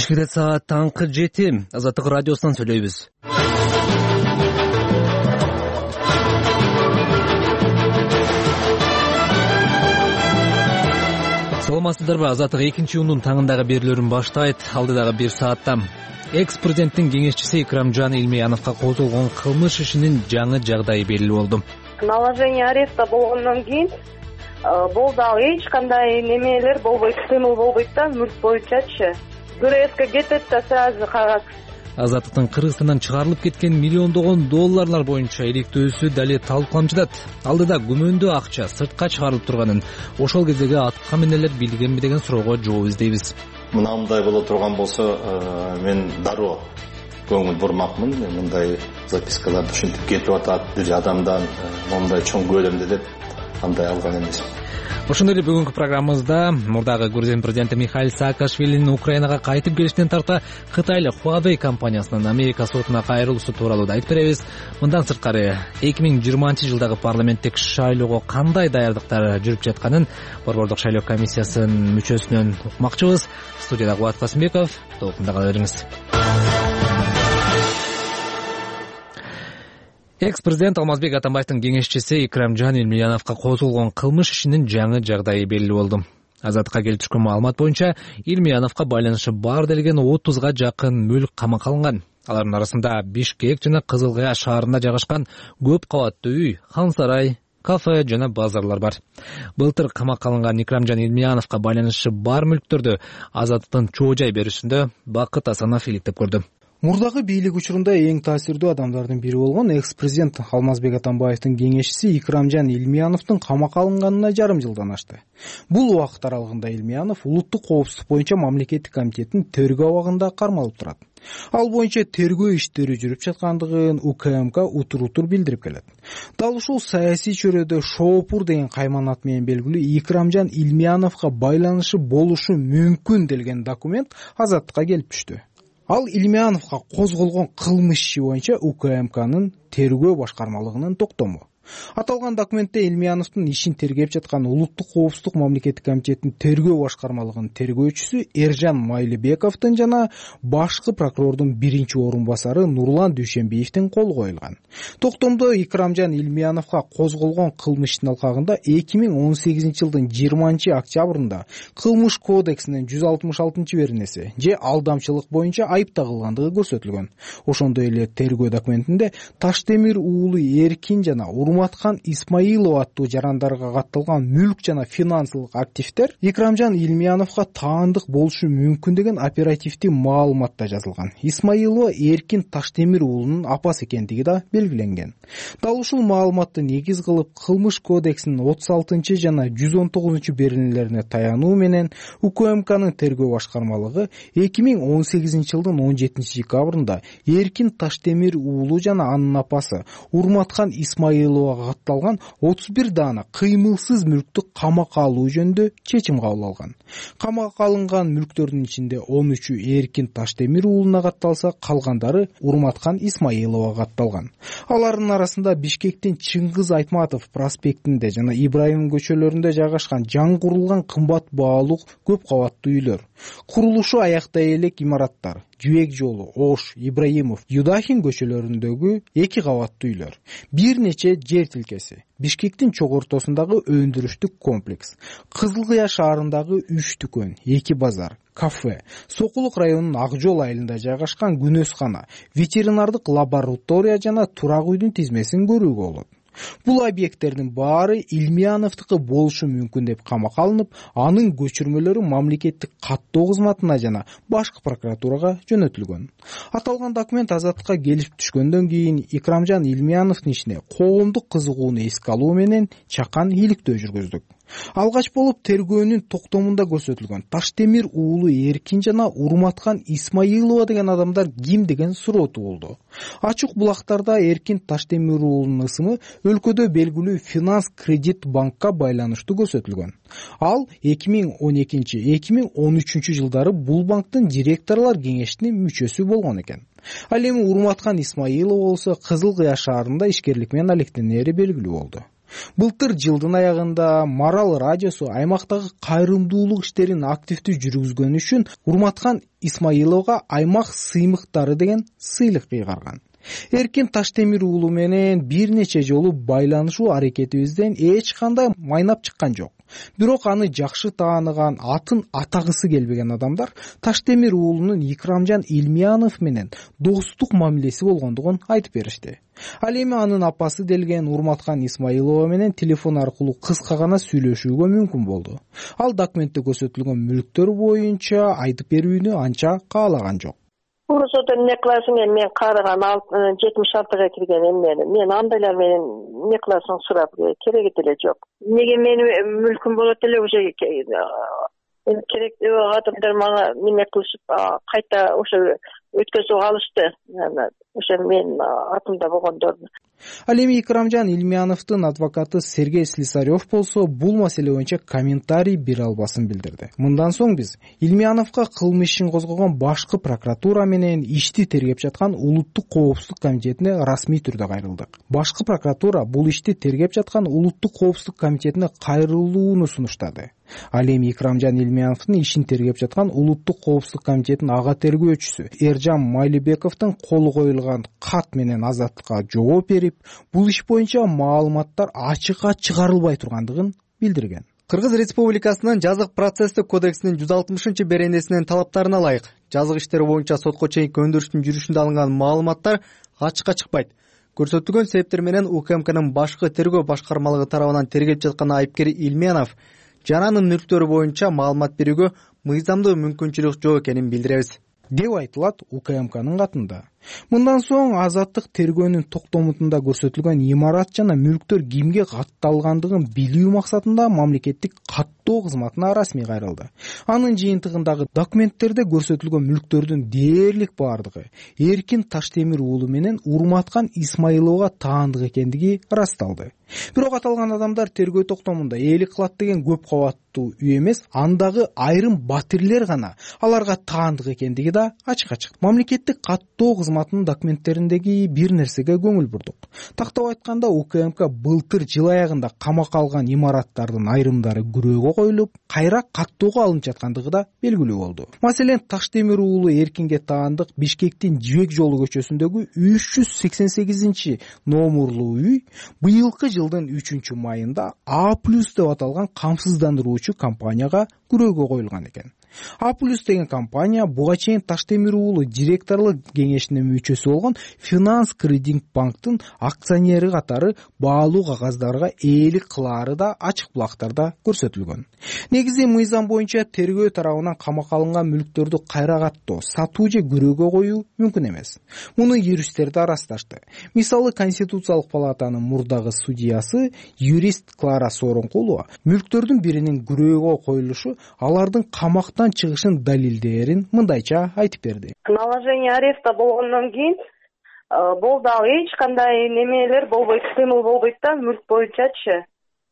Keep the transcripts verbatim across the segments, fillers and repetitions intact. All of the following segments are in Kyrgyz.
Кечки саат таңкы жети. Азаттык радиосунан сүйлөйбүз. Саламатсыздарбы? Азаттык экинчи июндун таңындагы берүүлөрүн баштайт. Алдыдагы бир саатта экс-президенттин кеңешчиси Икрамжан Илмияновго козголгон кылмыш ишинин жаңы жагдайы белгилүү болду. Наложение ареста болгондон кийин болду, ал эч кандай немелер болбойт, кыймыл болбойт да, мүлк боюнчачы. ГРСке кетет да сразу кагаз. Азаттыктын Кыргызстандан чыгарылып кеткен миллиондогон долларлар боюнча иликтөөсү дали талкууланып жатат. Алдыда күмөндүү акча сыртка чыгарылып турганын, ошол кездеги атка минелер билгенби деген суроого жооп издейбиз. Мындай боло турган болсо, мен дароо көңүл бурмакмын. Мындай запискаларды ушинтип кетип атат, бир адамдан мондай чоң көлөмдө деп андай алган эмес. Ошондой эле бүгүнкү программабызда мурдагы Грузия президенти Михаил Саакашвилинин Украинага кайтып келишинен тарта Кытайлык Huawei компаниясынын Америка сотуна кайрылуусу тууралуу да айтып беребиз. Мындан сырткары эки миң жыйырманчы жылдагы парламенттик шайлоого кандай даярдыктар жүрүп жатканын Борбордук шайлоо комиссиясынын мүчөсүнөн укмакчыбыз. Студияда Кубат Касымбеков, толкунда кала бериңиз. Экс-президент Алмазбек Атамбаевдин кеңешчиси Икрамжан Илмияновго козголгон кылмыш ишинин жаңы жагдайы белгилүү болду. Азаттыкка келип түшкөн маалымат боюнча Илмияновго байланышы бар делген отузга жакын мүлк камакка алынган. Алардын арасында Бишкек жана Кызыл Кая шаарында жайгашкан көп кабаттуу үй, хан сарай, кафе жана базарлар бар. Былтыр камакка алынган Икрамжан Илмияновго байланышы бар мүлктөрдү Азаттыктын чоо жай берүүсүндө Бакыт Асанов иликтеп көрдү. Мурдагы бийлик учурунда эң таасирдүү адамдардын бири болгон экс-президент Алмазбек Атамбаевдин кеңешчиси Икрамжан Илмияновдун камакка алынганына жарым жылдан ашты. Бул убакыт аралыгында Илмиянов улуттук коопсуздук боюнча мамлекеттик комитеттин тергөө абагында кармалып турат. Ал боюнча тергөө иштери жүрүп жаткандыгын УКМК утур-утур билдирип келет. Дал ушул саясий чөйрөдө Шоопур деген кайман ат менен белгилүү Икрамжан Илмияновго байланышы болушу мүмкүн делген документ Азаттыкка келип түштү. Ал Илмияновго козголгон кылмыш иши боюнча УКМКнын тергөө башкармалыгынын токтому. Аталган документте Илмияновдун ишин тергеп жаткан улуттук коопсуздук мамлекеттик комитеттин тергөө башкармалыгынын тергөөчүсү Эржан Майлыбековдун жана башкы прокурордун биринчи орун басары Нурлан Дүйшенбиевдин колу коюлган. Токтомдо Икрамжан Илмияновго козголгон кылмыштын алкагында эки миң он сегизинчи жылдын жыйырманчы октябрында Кылмыш кодексинин жүз алтымыш алтынчы беренеси же алдамчылык боюнча айып тагылгандыгы көрсөтүлгөн. Ошондой эле тергөө документинде Таштемир уулу Эркин жана Урматкан Исмаилов аттуу жарандарга катталган мүлк жана финансылык активдер Икрамжан Илмияновго таандык болушу мүмкүн деген оперативдик маалыматта жазылган. Исмаилова Эркин Таштемир уулунун апасы экендиги да белгиленген. Дал ушул маалыматты негиз кылып Кылмыш кодексинин отуз алтынчы жана жүз он тогузунчу беренелерине таянуу менен УКМКнын тергөө башкармалыгы эки миң он сегизинчи жылдын он жетинчи декабрында Эркин Таштемир уулу жана анын апасы Урматкан Исмаилова катталган отуз бир даана кыймылсыз мүлктү камакка алуу жөнүндө чечим кабыл алган. Камакка алынган мүлктөрдүн ичинде он үчү Эркин Таштемир уулуна катталса, калгандары Урматкан Исмаиловага катталган. Алардын арасында Бишкектин Чыңгыз Айтматов проспектинде жана Ибраим көчөлөрүндө жайгашкан жаңы курулган кымбат баалуу көп кабаттуу үйлөр, курулушу аяктай элек имараттар, Жүйек жолу, Ош, Ибраимов, Юдахин көчөлөрүндөгү эки кабаттуу үйлөр, бир нече жер тилкеси, Бишкектин чок ортосундагы өндүрүштүк комплекс, Кызыл Кыя шаарындагы үч дүкөн, эки базар, кафе, Сокулук районунун Ак жол айылында жайгашкан күнөскана, ветеринардык лаборатория жана турак үйдүн тизмесин көрүүгө болот. Бул объекттердин баары Илмияновдуку болушу мүмкүн деп камакка алынып, анын көчүрмөлөрү мамлекеттик каттоо кызматына жана башкы прокуратурага жөнөтүлгөн. Аталган документ Азаттыкка келип түшкөндөн кийин Икрамжан Илмияновдун ишине коомдук кызыгууну эске алуу менен чакан иликтөө жүргүздүк. Алгач болуп тергөөнүн токтомунда көрсөтүлгөн Таштемир уулу Эркин жана Урматкан Исмаилова деген адамдар ким деген суроо туулду. Ачык булактарда Эркин Таштемир уулунун ысымы өлкөдө белгилүү финанс кредит банкка байланыштуу көрсөтүлгөн. Ал эки миң он экинчи — эки миң он үчүнчү жылдары бул банктын директорлор кеңешинин мүчөсү болгон экен. Ал эми Урматкан Исмаилова болсо Кызыл Кыя шаарында ишкерлик менен алектенери белгилүү болду. Былтыр жылдын аягында Марал радиосу аймактагы кайрымдуулук иштерин активдүү жүргүзгөнү үчүн Урматхан Исмаиловго аймак сыймыктары деген сыйлык кыйгарган. Эркин Таштемир уулу менен бир нече жолу байланышуу аракетибизден эч кандай майнап чыккан жок. Бирок аны жакшы тааныган, атын атагысы келбеген адамдар Таштемир уулунун Икрамжан Илмиянов менен достук мамилеси болгондугун айтып беришти. Ал эми анын апасы делген Урматхан Исмаилова менен телефон аркылуу кыска гана сүйлөшүүгө мүмкүн болду. Ал документте көрсөтүлгөн мүлктөр боюнча айтып берүүнү анча каалаган жок. Урусода эмне кыласың, мен карыган жетимиш алтыга кирген эмнени. Мен андайлар менен эмне кыласың сурап кереги деле жок. Эмнеге менин мүлкүм болот эле уже керектүү адамдар мага эмне кылышып кайта ошо өткөзүп алышты. Ошо мен атымда болгондорду. Ал эми Икрамжан Илмияновдун адвокаты Сергей Слесарев болсо бул маселе боюнча комментарий бере албасын билдирди. Мындан соң биз Илмияновго кылмыш ишин козгогон башкы прокуратура менен ишти тергеп жаткан Улуттук коопсуздук комитетине расмий түрдө кайрылдык. Башкы прокуратура бул ишти тергеп жаткан Улуттук коопсуздук комитетине кайрылууну сунуштады. Ал эми Икрамжан Илмияновдун ишин тергеп жаткан Улуттук коопсуздук комитетинин ага тергөөчүсү Эржан Майлыбековдун колу коюлган кат менен Азаттыкка жооп берип, бул иш боюнча маалыматтар ачыкка чыгарылбай тургандыгын билдирген. Кыргыз Республикасынын жазык процесстик кодексинин жүз алтымышынчы беренесинин талаптарына ылайык жазык иштери боюнча сотко чейинки өндүрүштүн жүрүшүндө алынган маалыматтар ачыкка чыкпайт. Көрсөтүлгөн себептер менен УКМКнын башкы тергөө башкармалыгы тарабынан тергелип жаткан айыпкер Илмиянов жана анын мүлктөрү боюнча маалымат берүүгө мыйзамдуу мүмкүнчүлүк жок экенин билдиребиз деп айтылат УКМКнын катында. Мындан соң азаттык тергөөнүн токтомутунда көрсөтүлгөн имарат жана мүлктөр кимге катталгандыгын билүү максатында мамлекеттик каттоо кызматына расмий кайрылды. Анын жыйынтыгындагы документтерде көрсөтүлгөн мүлктөрдүн дээрлик бардыгы Эркин Таштемир уулу менен Урматхан Исмаиловго таандык экендиги ырасталды. Бирок аталган адамдар тергөө токтомунда ээлик кылат деген көп кабаттуу үй эмес, андагы айрым батирлер гана аларга таандык экендиги да ачыкка чыкты. Мамлекеттик каттоо кызматынын документтериндеги бир нерсеге көңүл бурдук. Тактап айтканда УКМК былтыр жыл аягында камакка алган имараттардын айрымдары күрөөгө коюлуп, кайра каттоого алынып жаткандыгы да белгилүү болду. Маселен, Таштемир уулу Эркинге таандык Бишкектин Жибек жолу көчөсүндөгү үч жүз сексен сегизинчи номурлуу үй быйылкы жылдын үчүнчү майында А плюс деп аталган камсыздандыруучу компанияга күрөөгө коюлган экен. А плюс деген компания буга чейин Таштемир уулу директорлук кеңешинин мүчөсү болгон Финанс Кредит банктын акционери катары баалуу кагаздарга ээлик кылаары да ачык булактарда көрсөтүлгөн. Негизи мыйзам боюнча тергөө тарабынан камакка алынган мүлктөрдү кайра каттоо, сатуу же күрөөгө коюу мүмкүн эмес. Муну юристтер да ырасташты. Мисалы, Конституциялык палатанын мурдагы судьясы юрист Клара Сооронкулова мүлктөрдүн биринин күрөөгө коюлушу алардын камактан чыгышын далилдээрин мындайча айтып берди. Наложение ареста болгондон кийин болду, ал эч кандай немелер болбойт, кыймыл болбойт да мүлк боюнчачы.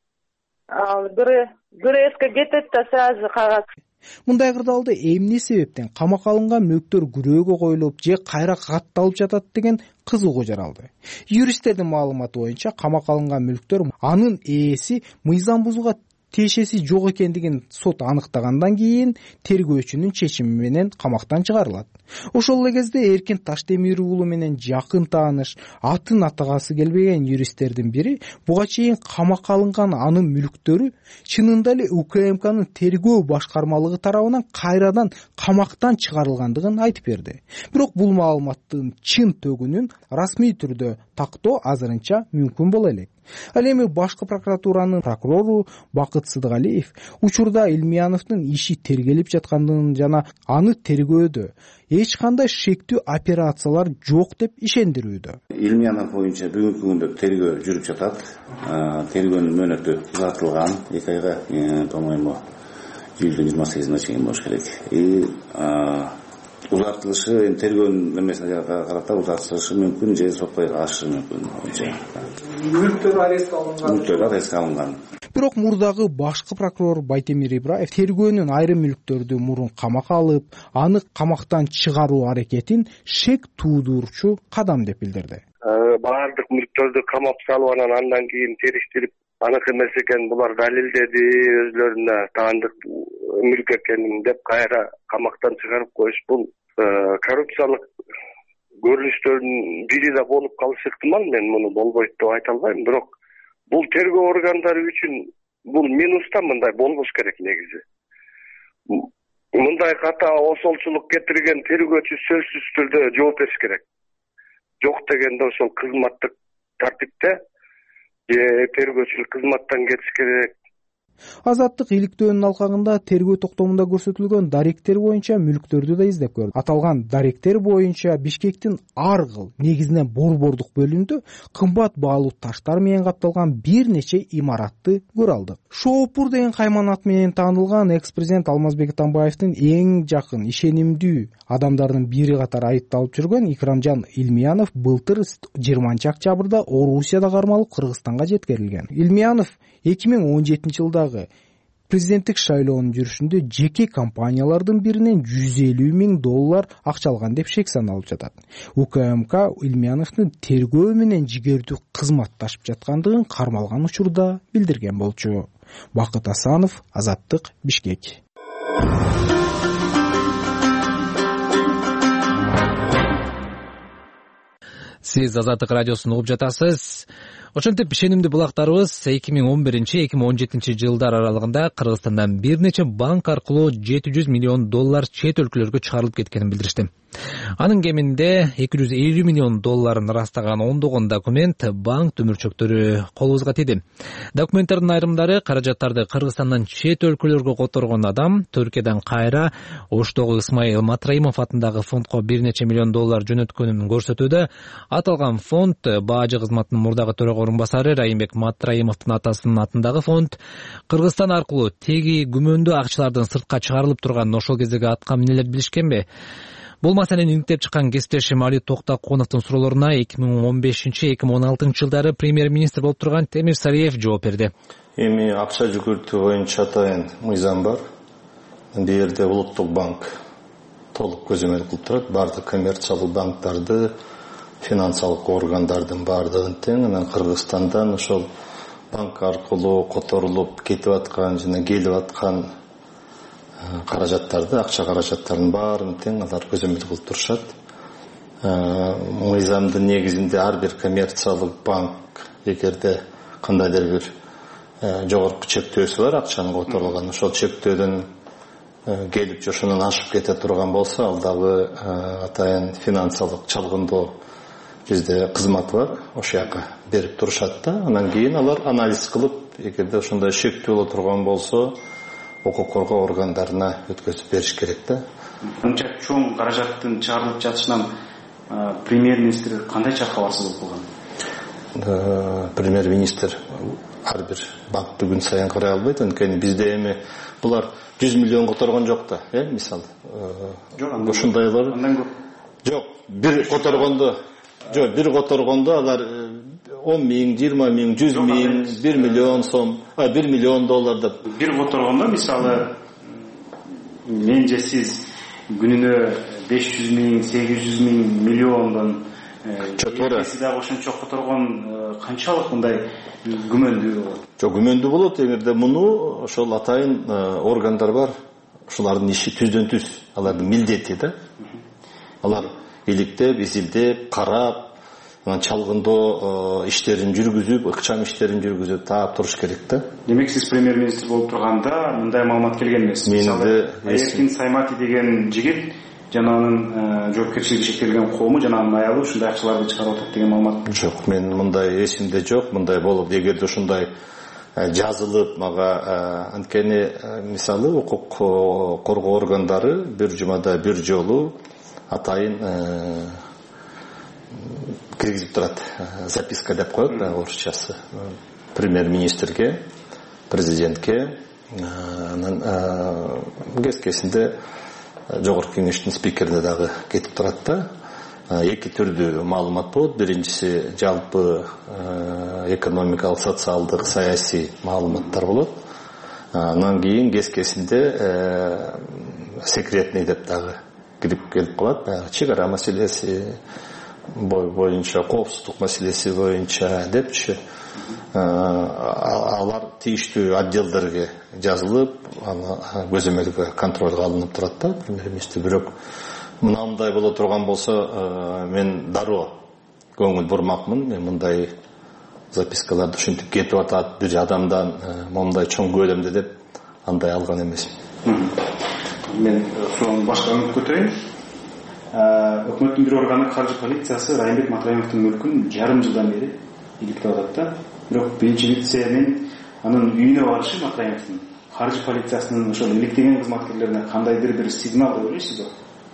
Ал ГРСке кетет да сразу кагаз. Мындай кырдаалда эмне себептен камакка алынган мүлктөр күрөөгө коюлуп же кайра катталып жатат деген кызыгуу жаралды. Юристтердин маалыматы боюнча камакка алынган мүлктөр анын ээси мыйзам бузууга тиешеси жок экендигин сот аныктагандан кийин тергөөчүнүн чечими менен камактан чыгарылат. Ошол эле кезде Эркин Таштемир уулу менен жакын тааныш, атын атагасы келбеген юристтердин бири буга чейин камакка алынган анын мүлктөрү чынында эле УКМКнын тергөө башкармалыгы тарабынан кайрадан камактан чыгарылгандыгын айтып берди. Бирок бул маалыматтын чын төгүнүн расмий түрдө тактоо азырынча мүмкүн боло элек. Ал эми башкы прокуратуранын прокурору Бакыт Сыдыгалиев учурда Илмияновдун иши тергелип жаткандыгын жана аны тергөөдө эч кандай шектүү операциялар жок деп ишендирүүдө. Илмиянов боюнча бүгүнкү күндө тергөө жүрүп жатат. Тергөөнүн мөөнөтү узартылган, эки айга, по-моему, июлдун жыйырма сегизине чейин болуш керек. И узартылышы эми тергөөнүн эмесине карата узартылышы мүмкүн же сотко ашышы мүмкүн. Мүлктөр арестке алынган. Мүлктөр арестке алынган. Бирок мурдагы башкы прокурор Байтемир Ибраев тергөөнүн айрым мүлктөрдү мурун камакка алып, аны камактан чыгаруу аракетин шек туудурчу кадам деп билдирди. баардык мүлктөрдү камап салып анан андан кийин териштирип аныкы эмес экен булар далилдеди өзлөрүнө таандык мүлк экенин деп кайра камактан чыгарып коюш бул коррупциялык көрүнүштөрдүн бири да болуп калышы ыктымал. Мен муну болбойт деп айта албайм, бирок бул тергөө органдары үчүн бул минус да, мындай болбош керек негизи. Мындай ката осолчулук кетирген тергөөчү сөзсүз түрдө жооп бериш керек. Жок дегенде ошол кызматтык тартипте же тергөөчүлүк кызматтан кетиш керек. Азаттык иликтөөнүн алкагында тергөө токтомунда көрсөтүлгөн даректер боюнча мүлктөрдү да издеп көрдү. Аталган даректер боюнча Бишкектин ар кыл, негизинен борбордук бөлүмүндө кымбат баалуу таштар менен капталган бир нече имаратты көрө алдык. Шоопур деген кайманат менен таанылган экс-президент Алмазбек Атамбаевдин эң жакын, ишенимдүү адамдардын бири катары айыпталып жүргөн Икрамжан Илмиянов былтыр жыйырманчы октябрда Орусияда кармалып Кыргызстанга жеткирилген. Илмиянов эки миң он жетинчи жылдагы президенттик шайлоонун жүрүшүндө жеке компаниялардын биринен жүз элүү миң доллар акча алган деп шек саналып жатат. УКМК Илмияновдун тергөө менен жигердүү кызматташып жаткандыгын кармалган учурда билдирген болчу. Бакыт Асанов, Азаттык, Бишкек. Сиз Азаттык радиосун угуп жатасыз. Ошентип ишенимдүү булактарыбыз эки миң он биринчи эки миң он жетинчи жылдар аралыгында Кыргызстандан бир нече банк аркылуу жети жүз миллион доллар чет өлкөлөргө чыгарылып кеткенин билдиришти. Анын кеминде эки жүз элүү миллион долларын ырастаган ондогон документ банк төмүрчөктөрү колубузга тийди. Документтердин айрымдары каражаттарды Кыргызстандан чет өлкөлөргө которгон адам Түркиядан кайра Оштогу Исмаил Матраимов атындагы фондко бир нече миллион доллар жөнөткөнүн көрсөтүүдө. Аталган фонд бажы кызматынын мурдагы төрага орун басары Райымбек Матраимовдун атасынын атындагы фонд Кыргызстан аркылуу теги күмөндүү акчалардын сыртка чыгарылып турган ошол кездеги атка минелер билишкенби? Бул маселени иниктеп чыккан кесиптешим Али Токтокуновдун суроолоруна эки миң он бешинчи эки миң он алтынчы жылдары премьер-министр болуп турган Темир Сариев жооп берди. Эми акча жүгүртүү боюнча атайын мыйзам бар. Бул жерде Улуттук банк толук көзөмөл кылып турат. Бардык коммерциялык банктарды, финансылык органдардын бардыгын тең, анан Кыргызстандан ошол банк аркылуу которулуп кетип аткан жана келип аткан каражаттарды, акча каражаттарынын баарын тең алар көзөмөл кылып турушат. Мыйзамдын негизинде ар бир коммерциялык банк эгерде кандайдыр бир жогорку чектөөсү бар акчанын которулган, ошол чектөөдөн келип ошонун ашып кете турган болсо, ал дагы атайын финансылык чалгындоо бизде кызмат бар, ошол жака берип турушат да. Анан кийин алар анализ кылып, эгерде ошондой шектүү боло турган болсо, укук коргоо органдарына өткөзүп бериш керек да. Мынча чоң каражаттын чыгарылып жатышынан премьер-министр кандайча кабарсыз болуп калган? Премьер-министр ар бир банкты күн сайын карай албайт, анткени бизде эми булар жүз миллион которгон жок да, э, мисалы. Жок, ушундайлар. Андан көп. Жок, бир которгондо, жок, бир которгондо алар он миң, жыйырма миң, жүз миң, бир миллион сом, а бир миллион доллар деп. Бир которгондо мисалы мен же сиз күнүнө беш жүз миң, сегиз жүз миң, миллиондон чөтөрө. Сиз дагы ошончо которгон канчалык мындай күмөндүү болот? Жок, күмөндүү болот, эгерде муну ошол атайын органдар бар. Ошолардын иши түздөн түз, алардын милдети да. Алар иликтеп, изилдеп, карап, чалгындоо иштерин жүргүзүп, ыкчам иштерин жүргүзүп таап туруш керек да. Демек сиз премьер-министр болуп турганда мындай маалымат келген эмес. Мисалы, Эркин Саймати деген жигит жана анын жоопкерчилиги шектелген коому жана анын аялы ушундай акчаларды чыгарып атат деген маалымат. Жок, мен мындай эсимде жок, мындай болуп, эгерде ушундай жазылып мага, анткени мисалы укук коргоо органдары бир жумада бир жолу атайын киргизип турат, записка деп коет да орусчасы. Премьер-министрге, президентке, анан кескесинде жогорку кеңештин спикерине дагы кетип турат да. Эки түрдүү маалымат болот. Биринчиси жалпы экономикалык, социалдык, саясий маалыматтар болот. Анан кийин кескесинде секретный деп дагы кирип келип калат. Чек ара маселеси, боюнча, коопсуздук маселеси боюнча депчи алар тийиштүү отделдерге жазылып, аны көзөмөлгө контролго алынып турат да, премьер-министр. Бирок мынандай боло турган болсо, мен дароо көңүл бурмакмын. Мен мындай запискаларды ушинтип кетип атат, бир адамдан момундай чоң көлөмдө деп андай алган эмесмин. Мен ошону башка үмүт көтөрөйүн. Өкмөттүн бир органы каржы полициясы Райымбек Матраимовдун мүлкүн жарым жылдан бери иликтеп атат да. Бирок биринчи вице мен анын үйүнө барышы Матраимовдун каржы полициясынын ошол иликтеген кызматкерлерине кандайдыр бир сигнал деп ойлойсузбу?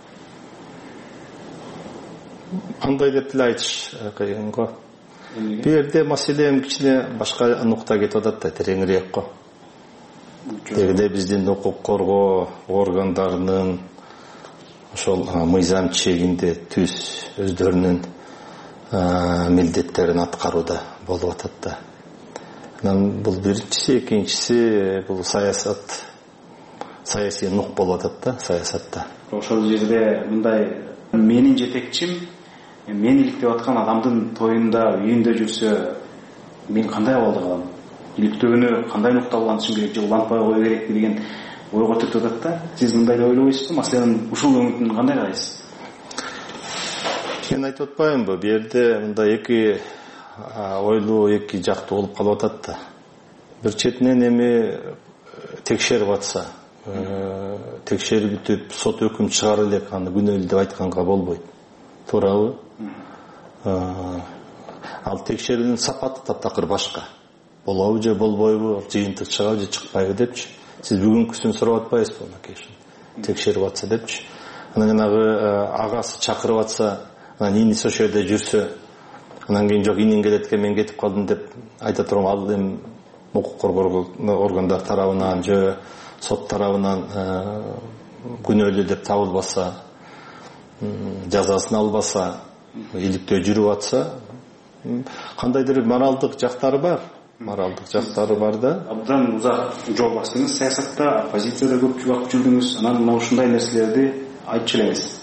Андай деп деле айтыш кыйын го. Бул жерде маселе кичине башка нукта кетип атат да, тереңирээк го. Тегиде биздин укук коргоо органдарынын ошол мыйзам чегинде түз өздөрүнүн милдеттерин аткарууда болуп атат да. Анан бул биринчиси, экинчиси бул саясат, саясий нук болуп атат да, саясатта. Ошол жерде мындай менин жетекчим мен иликтеп аткан адамдын тоюнда, үйүндө жүрсө, мен кандай абалда калам? Иликтөөнү кандай нукта улантышым керек, же улантпай кое керек деген ойго түртүп атат да. Сиз мындай деп ойлойсузбу? Маселенин ушул өңүтүн кандай карайсыз? Мен айтып атпаймынбы, бу жерде мындай эки ойлуу, эки жактуу болуп калып атат да. Бир четинен эми текшерип атса, текшерип бүтүп сот өкүм чыгара элек, аны күнөөлүү деп айтканга болбойт. Туурабы? Ал текшерүүнүн сапаты таптакыр башка. Болобу же болбойбу, жыйынтык чыгабы же чыкпайбы депчи. Сиз бүгүнкүсүн сурап атпайсызбы, макешин? Текшерип атса депчи. Анан жанагы агасы чакырып атса, анан иниси ошол жерде жүрсө, анан кийин жок инин келет экен, мен кетип калдым деп айта турган, ал эми укук коргоо органдар тарабынан же сот тарабынан күнөөлүү деп табылбаса, жазасын албаса, иликтөө жүрүп атса, кандайдыр моралдык жактары бар. Моралдык жактары бар да. Абдан узак жол бастыңыз саясатта, оппозицияда көп убакыт жүрдүңүз. Анан мына ушундай нерселерди айтчу элеңиз.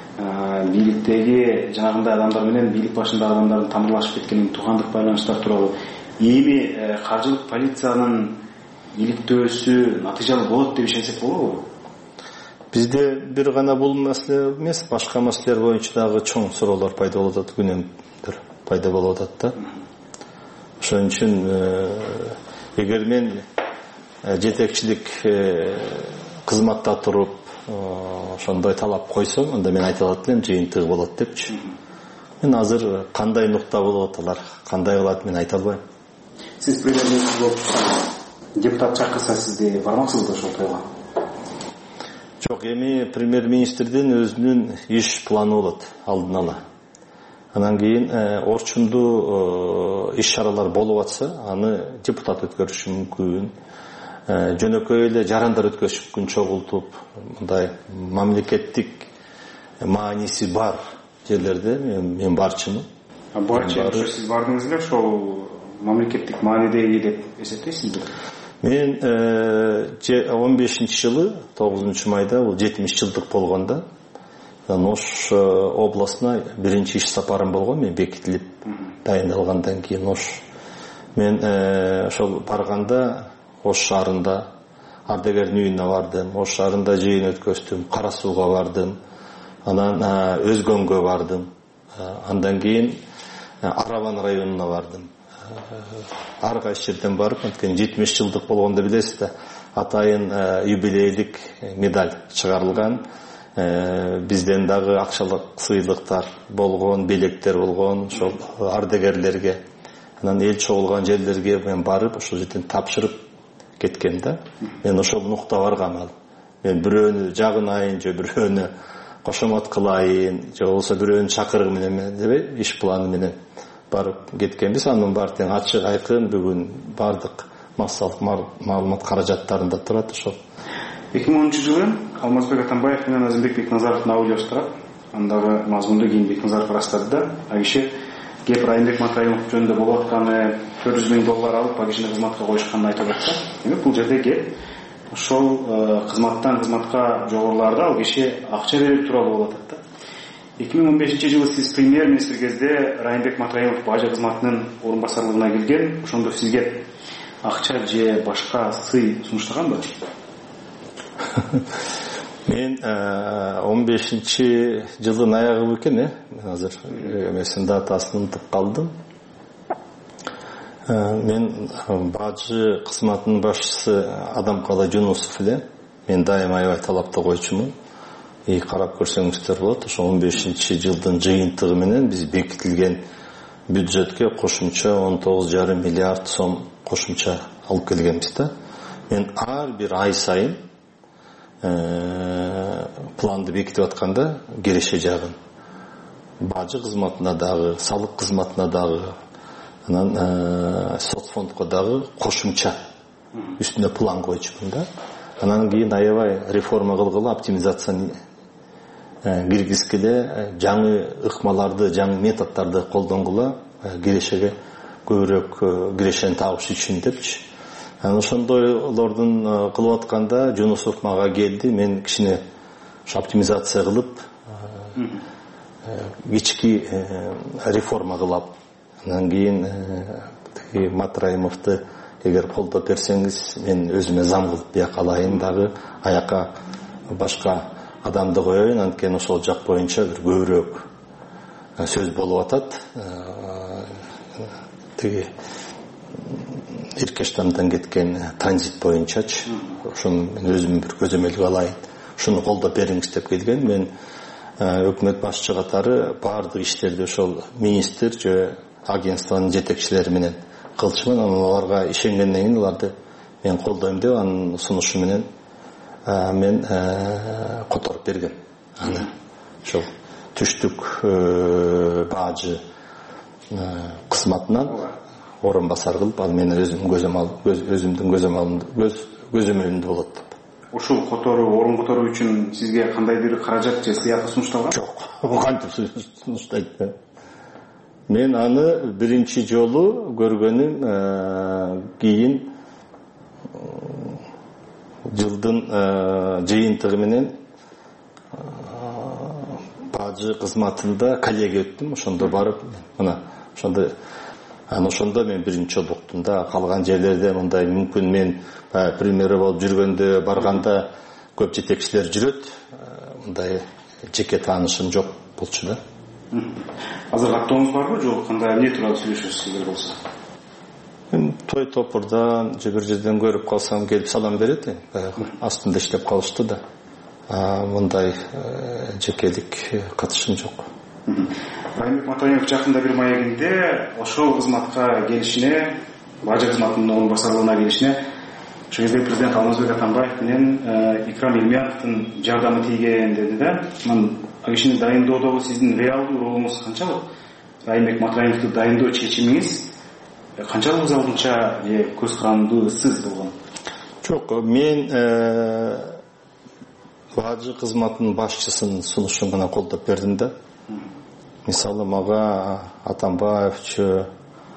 Бийликтеги жанагындай адамдар менен бийлик башындагы адамдардын тамырлашып кеткенин, туугандык байланыштар тууралуу. Эми каржылык полициянын иликтөөсү натыйжалуу болот деп ишенсек болобу? Бизде бир гана бул маселе эмес, башка маселелер боюнча дагы чоң суроолор пайда болуп атат, күнөмдөр пайда болуп атат да. Ошон үчүн эгер мен жетекчилик кызматта туруп ошондой талап койсом, анда мен айта алат элем, жыйынтыгы болот депчи. Мен азыр кандай нукта болот, алар кандай кылат, мен айта албайм. Сиз премьер-министр болуп депутат чакырса, сизди бармаксызбы ошол тойго? Жок, эми премьер-министрдин өзүнүн иш планы болот алдын ала. Анан кийин орчундуу иш-чаралар болуп атса, аны депутат өткөрүшү мүмкүн. Жөнөкөй эле жарандар өткөрүшү мүмкүн, чогултуп, мындай мамлекеттик мааниси бар жерлерде мен барчымын. Барчы, сиз бардыңыз эле ошол мамлекеттик маанидеги деп эсептейсизби? Мен он бешинчи жылы тогузунчу майда бул жетимиш жылдык болгондо Ош областына биринчи иш сапарым болгон, мен бекитилип дайындалгандан кийин Ош. Мен ошол барганда Ош шаарында ардагердин үйүнө бардым, Ош шаарында жыйын өткөздүм, Кара Сууга бардым, анан Өзгөнгө бардым, андан кийин Арабан районуна бардым. Ар кайсы жерден барып, анткени жетимиш жылдык болгондо билесиз да, атайын юбилейлик медаль чыгарылган. Бизден дагы акчалык сыйлыктар болгон, белектер болгон, ошол ардагерлерге, анан эл чогулган жерлерге мен барып, ошол жерден тапшырып кеткем да. Мен ошол нукта баргам ал. Мен бирөөнү жагынайын, же бирөөнү кошомот кылайын, же болбосо бирөөнү чакыргы менен дебей, иш планы менен барып кеткенбиз. Анын баары тең ачык айкын бүгүн бардык массалык маалымат каражаттарында турат ошол. эки миң онунчу жылы Алмазбек Атамбаев менен Азимбек Бекназаровдун аудиосу турат. Андагы мазмунду кийин Бекназаров ырастады да. А киши кеп Райымбек Матраимов жөнүндө болуп атканы, төрт жүз миң доллар алып, а кишини кызматка коюшканын айтып атты. Демек бул жерде кеп ошол кызматтан кызматка жогоруларда ал киши акча берип тууралуу болуп атат да. эки миң он бешинчи жылы сиз премьер министр кезде Райымбек Матраимов бажы кызматынын орун басарлыгына келген. Ошондо сизге акча же башка сый сунуштаганбы? Мен он бешинчи жылдын аягы экен, э мен азыр эмесин датасын унутуп калдым. Мен бажы кызматынын башчысы Адамкала Жунусов эле. Мен дайыма аябай талапты койчумун. И карап көрсөңүздөр болот. Ошо он бешинчи жылдын жыйынтыгы менен биз бекитилген бюджетке кошумча он тогуз жарым миллиард сом кошумча алып келгенбиз да. Мен ар бир ай сайын планды бекитип атканда кереше жагын бажы кызматына дагы, салык кызматына дагы, анан сот фондко дагы кошумча үстүнө план койчумун да. Анан кийин аябай реформа кылгыла, оптимизацияны киргизгиле, жаңы ыкмаларды, жаңы методдорду колдонгула, керешеге көбүрөөк керешени табыш үчүн депчи. Анан ошондойлордун кылып атканда Жунусов мага келди. Мен кичине оптимизация кылып, кички реформа кылап, анан кийин Матраимовду эгер колдоп берсеңиз, мен өзүмө зам кылып бияка алайын, дагы аяка башка адамды коеюн, анткени ошол жак боюнча бир көбүрөөк сөз болуп атат. Тиги Иркештамдан кеткен транзит боюнчачы, ошону мен өзүм бир көзөмөлгө алайын, ушуну колдоп бериңиз деп келген. Мен өкмөт башчы катары баардык иштерди ошол министр же агентствонун жетекчилери менен кылчумун. Анан аларга ишенгенден кийин аларды мен колдойм деп анын сунушу менен мен которуп бергем. Аны ошол түштүк бажы кызматынан орун басар кылып, ал мен өзүм көзөм алып, өзүмдүн көзөм алып, көзөмөлүндө болот деп. Ушул которуу, орун которуу үчүн сизге кандайдыр каражат же сыйақы сунушталган? Жок, кантип сунуштайт. Мен аны биринчи жолу көргөнүм кийин жылдын жыйынтыгы менен бажы кызматында коллегия өттүм. Ошондо барып, мына ошондо Анан ошондо мен биринчи жолу уктум да. Калган жерлерде мындай мүмкүн мен премьер болуп жүргөндө барганда көп жетекчилер жүрөт. Мындай жеке таанышым жок болчу да. Азыр каттооңуз барбы, жок кандай эмне тууралуу сүйлөшөсүз керек болсо? Мен той топурдан же бир жерден көрүп калсам келип салам берет. Астында иштеп калышты да. Мындай жекелик катышым жок. Райымбек Матраимов жакында бир маегинде ошол кызматка келишине, бажы кызматынын орун басарлыгына келишине ошол кезде президент Алмазбек Атамбаев менен Икрам Илмияновдун жардамы тийген деди да. Анан ал кишини дайындоодогу сиздин реалдуу ролуңуз канчалык? Райымбек Матраимовду дайындоо чечимиңиз канчалык алдынча же көз карандысыз болгон? Жок, мен бажы кызматынын башчысынын сунушун гана колдоп бердим да. Мисалы мага Атамбаевчу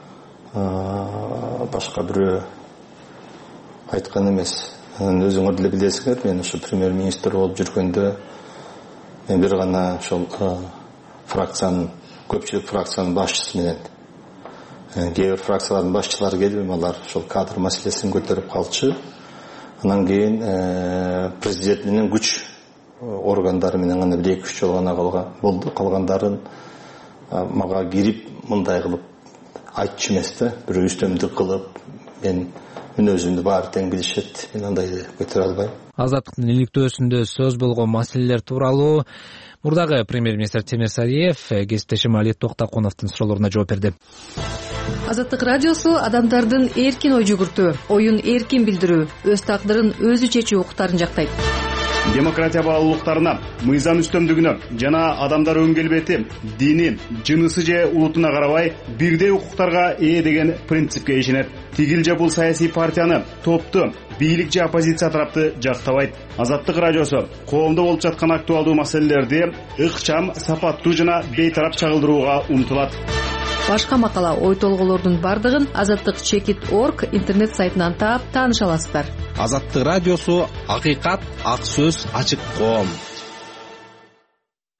башка бирөө айткан эмес. Өзүңөр деле билесиңер, мен ушу премьер-министр болуп жүргөндө мен бир гана ошол фракциянын, көпчүлүк фракциянын башчысы менен кээ бир фракциялардын башчылары келип, алар ошол кадр маселесин көтөрүп калчу. Анан кийин президент менен күч органдары менен гана бир эки үч жолу гана калган болду. Калгандарын мага кирип мындай кылып айтчу эмес да, бирөө үстөмдүк кылып, мен мен өзүмдү баары тең билишет, мен андайды көтөрө албайм. Азаттыктын иликтөөсүндө сөз болгон маселелер тууралуу мурдагы премьер-министр Темир Сариев кесиптешим Али Токтокуновдун суроолоруна жооп берди. Азаттык радиосу адамдардын эркин ой жүгүртүү, оюн эркин билдирүү, өз тагдырын өзү чечүү укуктарын жактайт. Демократия баалуулуктарына, мыйзам үстөмдүгүнө жана адамдар өн келбети, дини, жынысы же улутуна карабай бирдей укуктарга ээ деген принципке ишенет. Тигил же бул саясий партияны, топту, бийлик же оппозиция тарапты жактабайт. Азаттык радиосу коомдо болуп жаткан актуалдуу маселелерди ыкчам, сапаттуу жана бейтарап чагылдырууга умтулат. Башка макала, ой толголордун бардыгын азаттык чекит точка орг интернет сайтынан таап тааныша аласыздар. Азаттык радиосу акыйкат, ак сөз, ачык коом.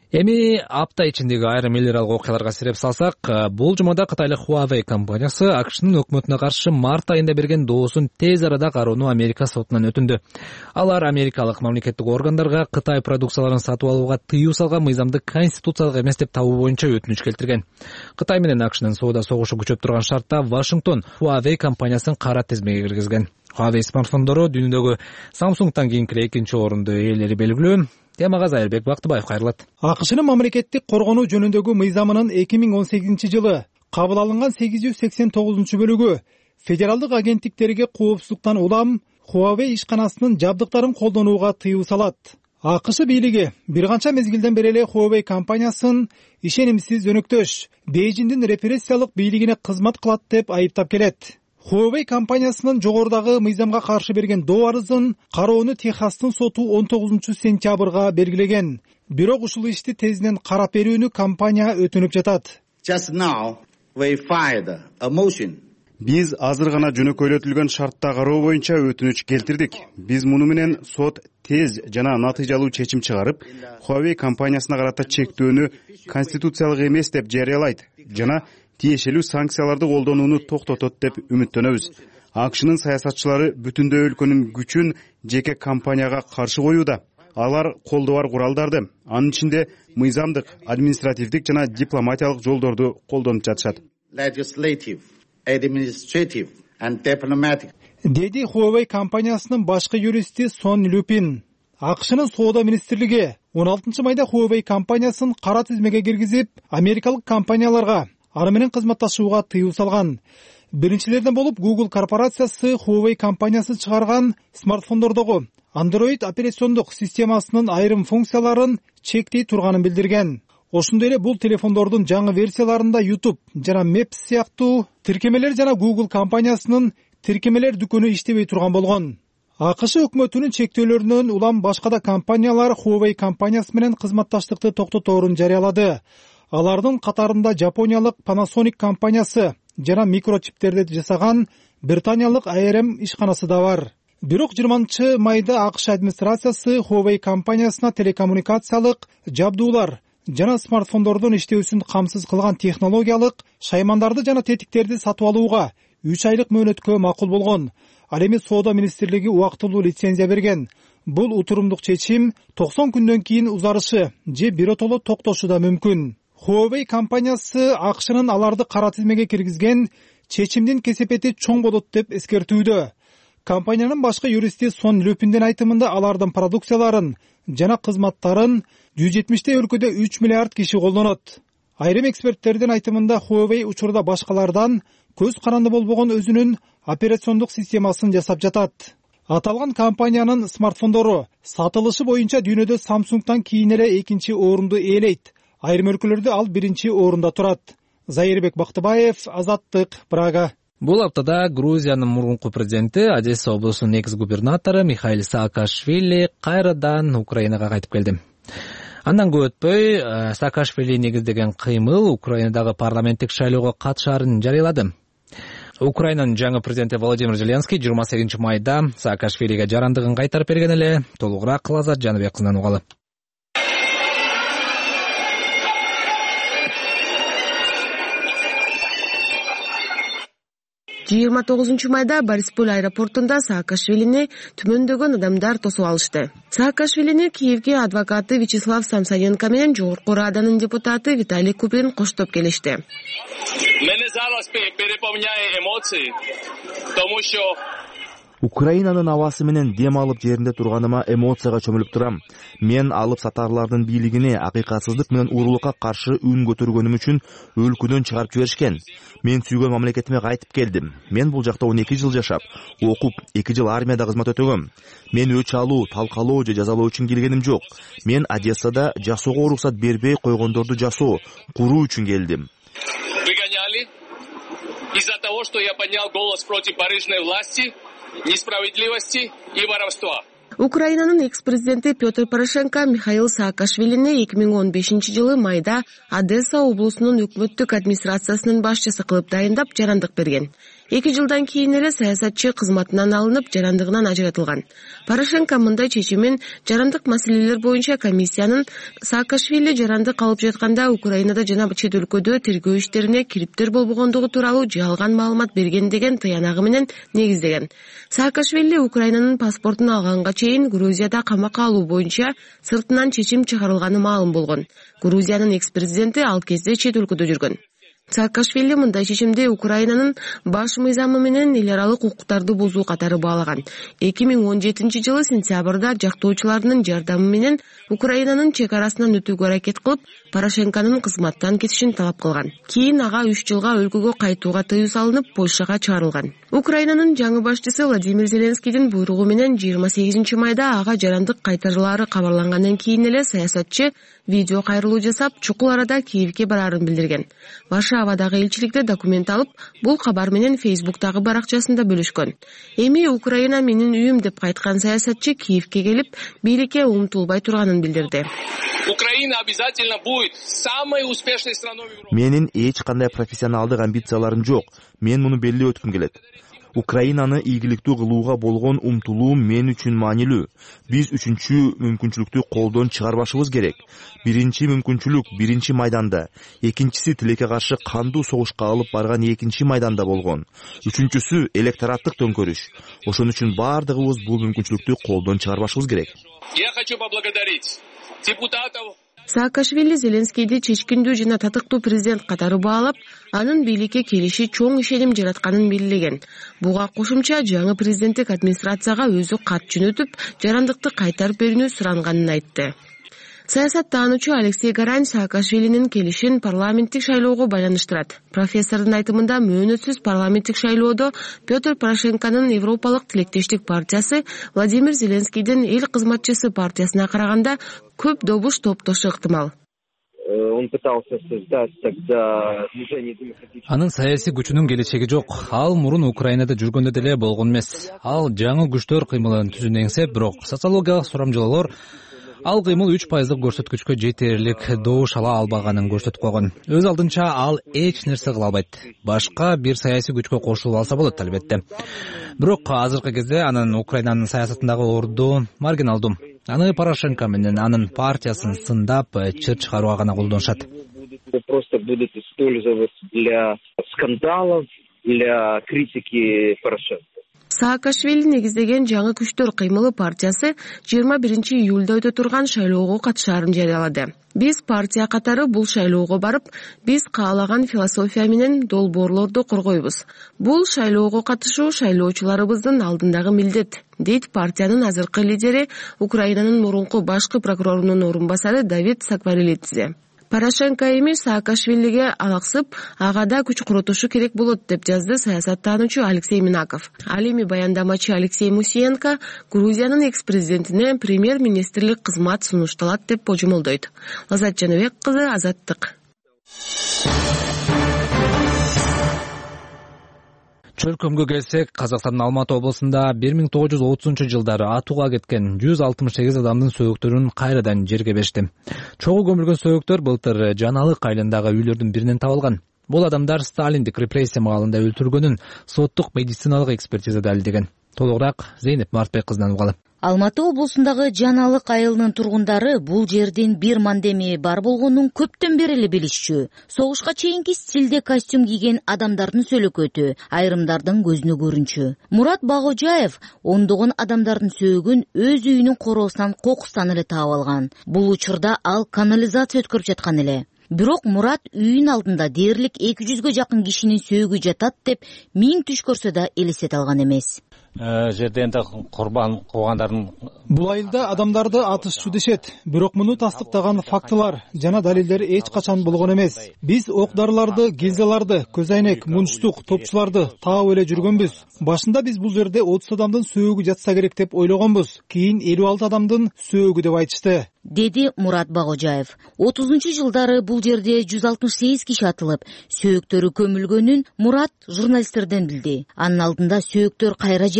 Эми апта ичиндеги айрым эл аралык окуяларга сиреп салсак, бул жумада кытайлык Huawei компаниясы АКШнын өкмөтүнө каршы март айында берген доосун тез арада кароону Америка сотунан өтүндү. Алар америкалык мамлекеттик органдарга Кытай продукцияларын сатып алууга тыюу салган мыйзамды конституциялык эмес деп табуу боюнча өтүнүч келтирген. Кытай менен АКШнын соода согушу күчөп турган шартта Вашингтон Huawei компаниясын кара тизмеге киргизген. Huawei смартфондору дүйнөдөгү Samsung'тан кийинки экинчи орунду ээлери белгилүү. Темага Зайырбек Бактыбаев кайрылат. АКШнын мамлекеттик коргонуу жөнүндөгү мыйзамынын эки миң он сегизинчи жылы кабыл алынган сегиз жүз сексен тогузунчу бөлүгү федералдык агенттиктерге коопсуздуктан улам Huawei ишканасынын жабдыктарын колдонууга тыюу салат. АКШ бийлиги бир канча мезгилден бери эле Huawei компаниясын ишенимсиз өнөктөш, Бейжиңдин репрессиялык бийлигине кызмат кылат деп айыптап келет. Huawei компаниясынын жогорудагы мыйзамга каршы берген доо арызын кароону Техастын соту он тогузунчу сентябрга белгилеген. Бирок ушул ишти тезинен карап берүүнү компания өтүнүп жатат. Just now we filed a motion. Биз азыр гана жөнөкөйлөтүлгөн шартта кароо боюнча өтүнүч келтирдик. Биз муну менен сот тез жана натыйжалуу чечим чыгарып, Huawei компаниясына карата чектөөнү конституциялык эмес деп жарыялайт жана тиешелүү санкцияларды колдонууну токтотот деп үмүттөнөбүз. АКШнын саясатчылары бүтүндөй өлкөнүн күчүн жеке компанияга каршы коюуда. Алар колдо бар куралдарды, анын ичинде мыйзамдык, административдик жана дипломатиялык жолдорду колдонуп жатышат. Legislative, administrative and diplomatic. Деди Huawei компаниясынын башкы юристи Сон Люпин. АКШнын соода министрлиги он алтынчы майда Huawei компаниясын кара тизмеге киргизип, америкалык компанияларга аны менен кызматташууга тыюу салган. Биринчилерден болуп Google корпорациясы Huawei компаниясы чыгарган смартфондордогу Android операциондук системасынын айрым функцияларын чектей турганын билдирген. Ошондой эле бул телефондордун жаңы версияларында YouTube жана Maps сыяктуу тиркемелер жана Google компаниясынын тиркемелер дүкөнү иштебей турган болгон. АКШ өкмөтүнүн чектөөлөрүнөн улам башка да компаниялар Huawei компаниясы менен кызматташтыкты токтоторун жарыялады. Алардын катарында Жапониялык Panasonic компаниясы жана микрочиптерди жасаган британиялык А Р М ишканасы да бар. Бирок жыйырманчы майда АКШ администрациясы Huawei компаниясына телекоммуникациялык жабдуулар жана смартфондордун иштөөсүн камсыз кылган технологиялык шаймандарды жана тетиктерди сатып алууга үч айлык мөөнөткө макул болгон. Ал эми соода министрлиги убактылуу лицензия берген. Бул утурумдук чечим токсон күндөн кийин узарышы же биротоло токтошу да мүмкүн. Huawei компаниясы АКШнын аларды кара тизмеге киргизген чечимдин кесепети чоң болот деп эскертүүдө. Компаниянын башкы юристи Сон Люпиндин айтымында алардын продукцияларын жана кызматтарын жүз жетимиштей өлкөдө үч миллиард киши колдонот. Айрым эксперттердин айтымында Huawei учурда башкалардан көз каранды болбогон өзүнүн операциондук системасын жасап жатат. Аталган компаниянын смартфондору сатылышы боюнча дүйнөдө Samsung'тан кийин эле экинчи орунду ээлейт. Айрым өлкөлөрдө ал биринчи орунда турат. Зайырбек Бактыбаев, Азаттык, Прага. Бул аптада Грузиянын мурунку президенти, Одесса облусунун экс-губернатору Михаил Саакашвили кайрадан Украинага кайтып келди. Андан көп өтпөй Саакашвили негиздеген кыймыл Украинадагы парламенттик шайлоого катышаарын жарыялады. Украинанын жаңы президенти Владимир Зеленский жыйырма сегизинчи майда Саакашвилиге жарандыгын кайтарып берген эле. Толугураак Лазар Жаныбек кызынан угалы. жыйырма тогузунчу майда Борисполь аэропортунда Саакашвилини түмөндөгөн адамдар тосуп алышты. Саакашвилини Киевге адвокаты Вячеслав Самсоненко менен Жогорку Раданын депутаты Виталий Куприн коштоп келишти. Мене зараз переполняет эмоции, потому что Украинанын абасы менен дем алып жеринде турганыма эмоцияга чөмүлүп турам. Мен алып сатарлардын бийлигине акыйкатсыздык менен уурулукка каршы үн көтөргөнүм үчүн өлкөдөн чыгарып жиберишкен. Мен сүйгөн мамлекетиме кайтып келдим. Мен бул жакта он эки жыл жашап, окуп, эки жыл армияда кызмат өтөгөм. Мен өч алуу, талкалоо же жазалоо үчүн келгеним жок. Мен Одессада жашоого уруксат бербей койгондорду жасоо, куруу үчүн келдим. Выгоняли из-за того, что я поднял голос против барыжной власти, несправедливости и воровства. Украинанын экс-президенти Петр Порошенко Михаил Саакашвилини эки миң он бешинчи жылы майда Одесса облусунун өкмөттүк администрациясынын башчысы кылып дайындап жарандык берген. эки жылдан кийин эле саясатчы кызматынан алынып, жарандыгынан ажыратылган. Порошенко мындай чечимин жарандык маселелер боюнча комиссиянын Саакашвили жарандык алып жатканда Украинада жана чет өлкөдө тергөө иштерине кириптер болбогондугу тууралуу жалган маалымат берген деген тыянагы менен негиздеген. Саакашвили Украинанын паспортун алганга чейин Грузияда камакка алуу боюнча сыртынан чечим чыгарылганы маалым болгон. Грузиянын экс-президенти ал кезде чет өлкөдө жүргөн. Саакашвили мындай чечимди Украинанын баш мыйзамы менен эл аралык укуктарды бузуу катары баалаган. эки миң он жетинчи жылы сентябрда жактоочуларынын жардамы менен Украинанын чек арасынан өтүүгө аракет кылып, Порошенконун кызматтан кетишин талап кылган. Кийин ага үч жылга өлкөгө кайтууга тыюу салынып, Польшага чыгарылган. Украинанын жаңы башчысы Владимир Зеленскийдин буйругу менен жыйырма сегизинчи майда ага жарандык кайтарылаары кабарлангандан кийин эле саясатчы видео кайрылуу жасап, чукул арада Киевге бараарын билдирген. Варшавадагы элчиликте документ алып, бул кабар менен Фейсбуктагы баракчасында бөлүшкөн. Эми Украина менин үйүм деп кайткан саясатчы Киевге келип, бийликке умтулбай турганын билдирди. Украина обязательно будет самой успешной страной в Европе. Менин эч кандай профессионалдык амбицияларым жок. Мен муну белгилеп өткүм келет. Украинаны ийгиликтүү кылууга болгон умтулуум мен үчүн маанилүү. Биз үчүнчү мүмкүнчүлүктү колдон чыгарбашыбыз керек. Биринчи мүмкүнчүлүк биринчи майданда, экинчиси тилекке каршы кандуу согушка алып барган экинчи майданда болгон. Үчүнчүсү электораттык төңкөрүш. Ошон үчүн бардыгыбыз бул мүмкүнчүлүктү колдон чыгарбашыбыз керек. Я хочу поблагодарить депутатов. Саакашвили Зеленскийди чечкиндүү жана татыктуу президент катары баалап, анын бийликке келиши чоң ишеним жаратканын белгилеген. Буга кошумча жаңы президенттик администрацияга өзү кат жөнөтүп, жарандыкты кайтарып берүүнү суранганын айтты. Саясаттануучу Алексей Гарань Саакашвилинин келишин парламенттик шайлоого байланыштырат. Профессордун айтымында мөөнөтсүз парламенттик шайлоодо Петр Порошенконун Европалык тилектештик партиясы Владимир Зеленскийдин эл кызматчысы партиясына караганда көп добуш топтошу ыктымал. Он пытался создать тогда движение демократического. Анын саясий күчүнүн келечеги жок. Ал мурун Украинада жүргөндө деле болгон эмес. Ал жаңы күчтөр кыймылын түзүүнү эңсеп, бирок социологиялык сурамжылоолор ал кыймыл үч пайыздык көрсөткүчкө жетерлик добуш ала албаганын көрсөтүп койгон. Өз алдынча ал эч нерсе кыла албайт. Башка бир саясий күчкө кошулуп алса болот албетте. Бирок азыркы кезде анын Украинанын саясатындагы орду маргиналдуу. Аны Порошенко менен анын партиясын сындап, чыр чыгарууга гана колдонушат. Просто будут использовать для скандалов, для критики Порошенко. Саакашвили негиздеген жаңы күчтөр кыймылы партиясы жыйырма биринчи июлда өтө турган шайлоого катышаарын жарыялады. Биз партия катары бул шайлоого барып, биз каалаган философия менен долбоорлорду коргойбуз. Бул шайлоого катышуу шайлоочуларыбыздын алдындагы милдет, дейт партиянын азыркы лидери, Украинанын мурунку башкы прокурорунун орун басары Давид Сакварелидзе. Порошенко эми Саакашвилиге алаксып, агада күч курутушу керек болот деп жазды саясаттануучу Алексей Минаков. Ал эми баяндамачы Алексей Мусиенко Грузиянын экс-президентине премьер-министрлик кызмат сунушталат деп божомолдойт. Лазат Жаныбек кызы, Азаттык. Чөлкөмгө келсек, Казакстандын Алматы облусунда бир миң тогуз жүз отузунчу жылдары атууга кеткен жүз алтымыш сегиз адамдын сөөктөрүн кайрадан жерге беришти. Чогуу көмүлгөн сөөктөр былтыр Жаналык айылындагы үйлөрдүн биринен табылган. Бул адамдар Сталиндик репрессия маалында өлтүрүлгөнүн соттук медициналык экспертиза далилдеген. Толугураак Зейнеп Мартбек кызынан угалы. Алматы облусундагы Жаналык айылынын тургундары бул жердин бир мандеми бар болгонун көптөн бери эле билишчү. Согушка чейинки стилде костюм кийген адамдардын сөөлөкөтү айрымдардын көзүнө көрүнчү. Мурат Багожаев ондогон адамдардын сөөгүн өз үйүнүн короосунан кокустан эле таап алган. Бул учурда ал канализация өткөрүп жаткан эле. Бирок Мурат үйүн алдында дээрлик эки жүзгө жакын кишинин сөөгү жатат деп миң түш көрсө да элестете алган эмес. Жерде энди курбан кылгандардын бул айылда адамдарды атышчу дешет, бирок муну тастыктаган фактылар жана далилдер эч качан болгон эмес. Биз ок-дарыларды, гильзаларды, көз айнек, мунчтук, топчуларды таап эле жүргөнбүз. Башында биз бул жерде отуз адамдын сөөгү жатса керек деп ойлогонбуз. Кийин элүү алты адамдын сөөгү деп айтышты, деди Мурат Багожаев. отузунчу жылдары бул жерде жүз алтымыш сегиз киши атылып, сөөктөрү көмүлгөнүн Мурат журналисттерден билди. Анын алдында сөөктөр кайра жерге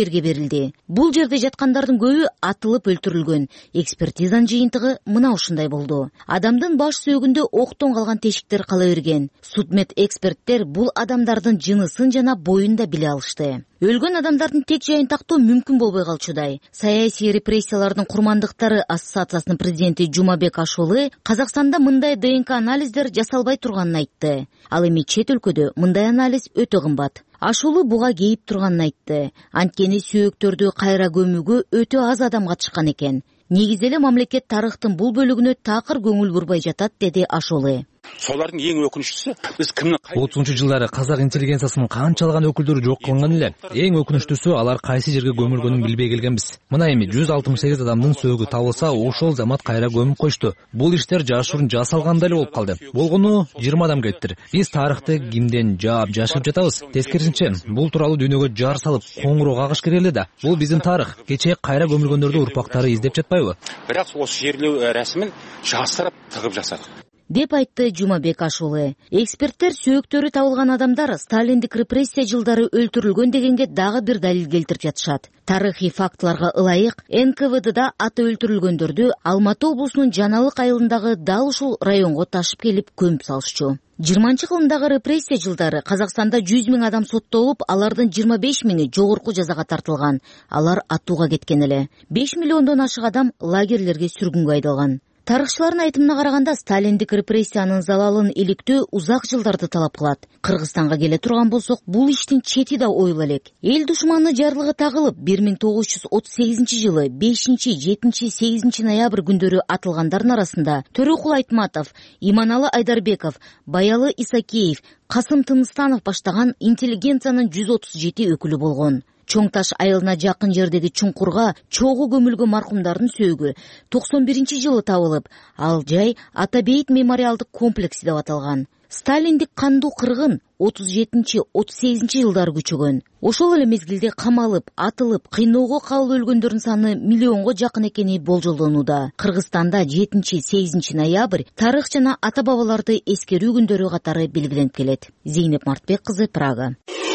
жерге берилди. Бул жерде жаткандардын көбү атылып өлтүрүлгөн. Экспертизанын жыйынтыгы мына ушундай болду. Адамдын баш сөөгүндө октон калган тешиктер кала берген. Судмед эксперттер бул адамдардын жынысын жана боюн да биле алышты. Өлгөн адамдардын тек жайын тактоо мүмкүн болбой калчудай. Саясий репрессиялардын курмандыктары ассоциациясынын президенти Жумабек Ашулы Казакстанда мындай ДНК анализдер жасалбай турганын айтты. Ал эми чет өлкөдө мындай анализ өтө кымбат. Ашулы буга кейип турганын айтты. Анткени сүйөктөрдү кайра көмүүгө өтө аз адам катышкан экен. Негизи эле мамлекет тарыхтын бул бөлүгүнө такыр көңүл бурбай жатат, деди Ашулы. Солардын эң өкүнүчтүүсү биз кимдин отузунчу жылдары казак интеллигенциясынын канчалаган өкүлдөрү жок кылынган эле. Эң өкүнүчтүүсү алар кайсы жерге көмүлгөнүн билбей келгенбиз. Мына эми жүз алтымыш сегиз адамдын сөөгү табылса, ошол замат кайра көмүп коюшту. Бул иштер жашыруун жасалгандай эле болуп калды. Болгону жыйырма адам кетти. Биз тарыхты кимден жаап жашырып жатабыз. Тескерисинче, бул тууралуу дүйнөгө жар салып, коңгуроо кагыш керек эле да. Бул биздин тарых. Кечээ кайра көмүлгөндөрдү урпактары издеп жатпайбы? Бирок осы жерлөө расмин жасырып тыгып жасадык, деп айтты Жумабек Ашулы. Эксперттер сөөктөрү табылган адамдар сталиндик репрессия жылдары өлтүрүлгөн дегенге дагы бир далил келтирип жатышат. Тарыхый фактыларга ылайык эн ка вэ дда аты өлтүрүлгөндөрдү Алматы облусунун Жаналык айылындагы дал ушул районго ташып келип көмүп салышчу. жыйырманчы кылымдагы репрессия жылдары Казакстанда жүз миң адам соттолуп, алардын жыйырма беш миңи жогорку жазага тартылган. Алар атууга кеткен эле. беш миллиондон ашык адам лагерлерге сүргүнгө айдалган. Тарыхчылардын айтымына караганда, сталиндик репрессиянын залалын иликтөө узак жылдарды талап кылат. Кыргызстанга келе турган болсок, бул иштин чети да оюл элек. Эл душманы жарлыгы тагылып, бир миң тогуз жүз отуз сегизинчи жылы бешинчи, жетинчи, сегизинчи ноябрь күндөрү атылгандардын арасында Төрөкул Айтматов, Иманалы Айдарбеков, Баялы Исакеев, Касым Тыныстанов баштаган интеллигенциянын жүз отуз жети өкүлү болгон. Чоң таш айылына жакын жердеги чуңкурга чогуу көмүлгөн маркумдардын сөөгү токсон биринчи жылы табылып, ал жай Атабейт мемориалдык комплекси деп аталган. Сталиндик кандуу кыргын отуз жетинчи, отуз сегизинчи жылдары күчөгөн. Ошол эле мезгилде камалып, атылып, кыйноого кабыл өлгөндөрдүн саны миллионго жакын экени болжолдонууда. Кыргызстанда жетинчи, сегизинчи ноябрь тарых жана ата бабаларды эскерүү күндөрү катары белгиленип келет. Зейнеп Мартбек кызы, Прага.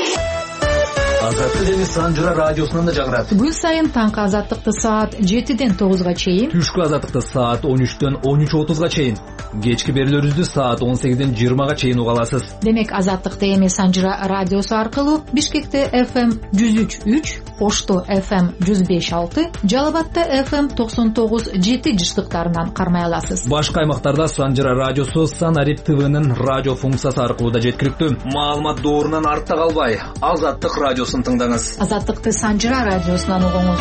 Азаттык эми Санжыра радиосунан да жагырат. Күн сайын таңкы азаттыкты саат жетиден тогузга чейин, түшкү азаттыкты саат он үчтөн он үч отузга чейин, кечки берүүлөрүбүздү саат он сегизден жыйырмага чейин уга аласыз. Демек азаттыкты эми Санжыра радиосу аркылуу Бишкекте эф эм жүз үч үч, Ошто эф эм жүз беш алты, Жалал Абадта эф эм токсон тогуз жети жыштыктарынан кармай аласыз. Башка аймактарда Санжыра радиосу Санарип ТВнын радио функциясы аркылуу да жеткиликтүү. Маалымат доорунан артта калбай, Азаттык радиосун тыңдаңыз. Азаттыкты Санжыра радиосунан угуңуз.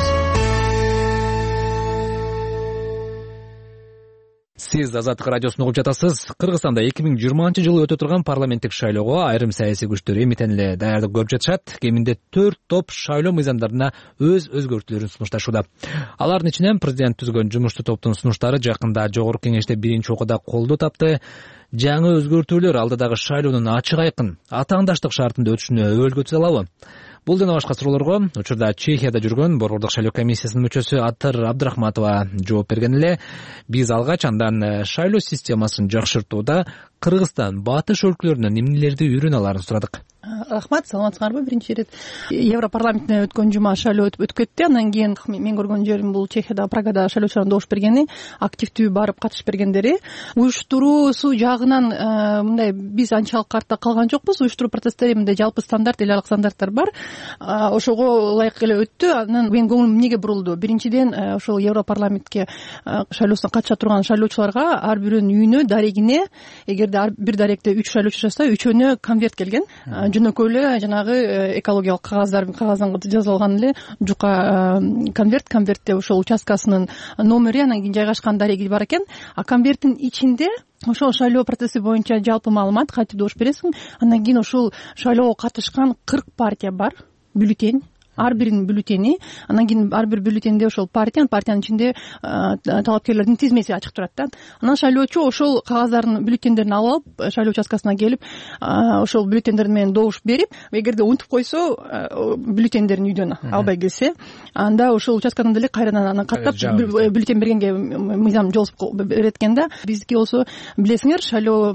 Сиз Азаттык радиосун угуп жатасыз. Кыргызстанда эки миң жыйырманчы жылы өтө турган парламенттик шайлоого айрым саясий күчтөр эмитен эле даярдык көрүп жатышат. Кеминде төрт топ шайлоо мыйзамдарына өз өзгөртүүлөрүн сунушташууда. Алардын ичинен президент түзгөн жумуштуу топтун сунуштары жакында Жогорку Кеңеште биринчи окууда колдоо тапты. Жаңы өзгөртүүлөр алдыдагы шайлоонун ачык айкын атаандаштык шартында өтүшүнө өбөлгө салабы? Бул жана башка суроолорго учурда Чехияда жүргөн Борбордук шайлоо комиссиясынын мүчөсү Аттар Абдрахматова жооп берген эле. Биз алгач андан шайлоо системасын жакшыртууда Кыргызстан, батыш өлкөлөрүнөн эмнелерди үйрөнө аларын сурадык. Рахмат, саламатсыңарбы? Биринчи ирет Европарламентте өткөн жума шайлоо өтүп кетти. Андан кийин мен көргөн жерим бул Чехияда, Прагада шайлоочулардын добуш бергени, активдүү барып катышып бергендери. Уюштуруусу жагынан мындай биз анчалык артта калган жокпуз. Уюштуруу процесстери мындай жалпы стандарт, эл аралык стандарттар бар. Ошого ылайык эле өттү. Анан менин көңүлүм эмнеге бурулду? Биринчиден, ошол Европарламентке шайлоосуна катыша турган шайлоочуларга ар бирөөнүн үйүнө, дарегине, эгерде ар бир даректе үч шайлоочу жашаса, үчөөнө конверт келген. Жөнөкөй эле жанагы экологиялык кагаздар кагаздан жазып алган эле жука конверт, конвертте ошол участкасынын номери, анан кийин жайгашкан дареги бар экен. А конверттин ичинде ошол шайлоо процесси боюнча жалпы маалымат, кантип добуш бересиң, андан кийин ошол шайлоого катышкан кырк партия бар, бюллетень. Ар биринин бюллетени, андан кийин ар бир бюллетенде ошол партия, партиянын ичинде талапкерлердин тизмеси ачык турат да. Анан шайлоочу ошол кагаздардын бюллетендерин алып алып, шайлоо участкасына келип, ошол бюллетендер менен добуш берип, эгерде унутуп койсо, бюллетендерин үйдөн албай келсе, анда ошол участкадан деле кайрадан анан каттап бюллетень бергенге мыйзам жол берет экен да. Биздики болсо билесиңер, шайлоо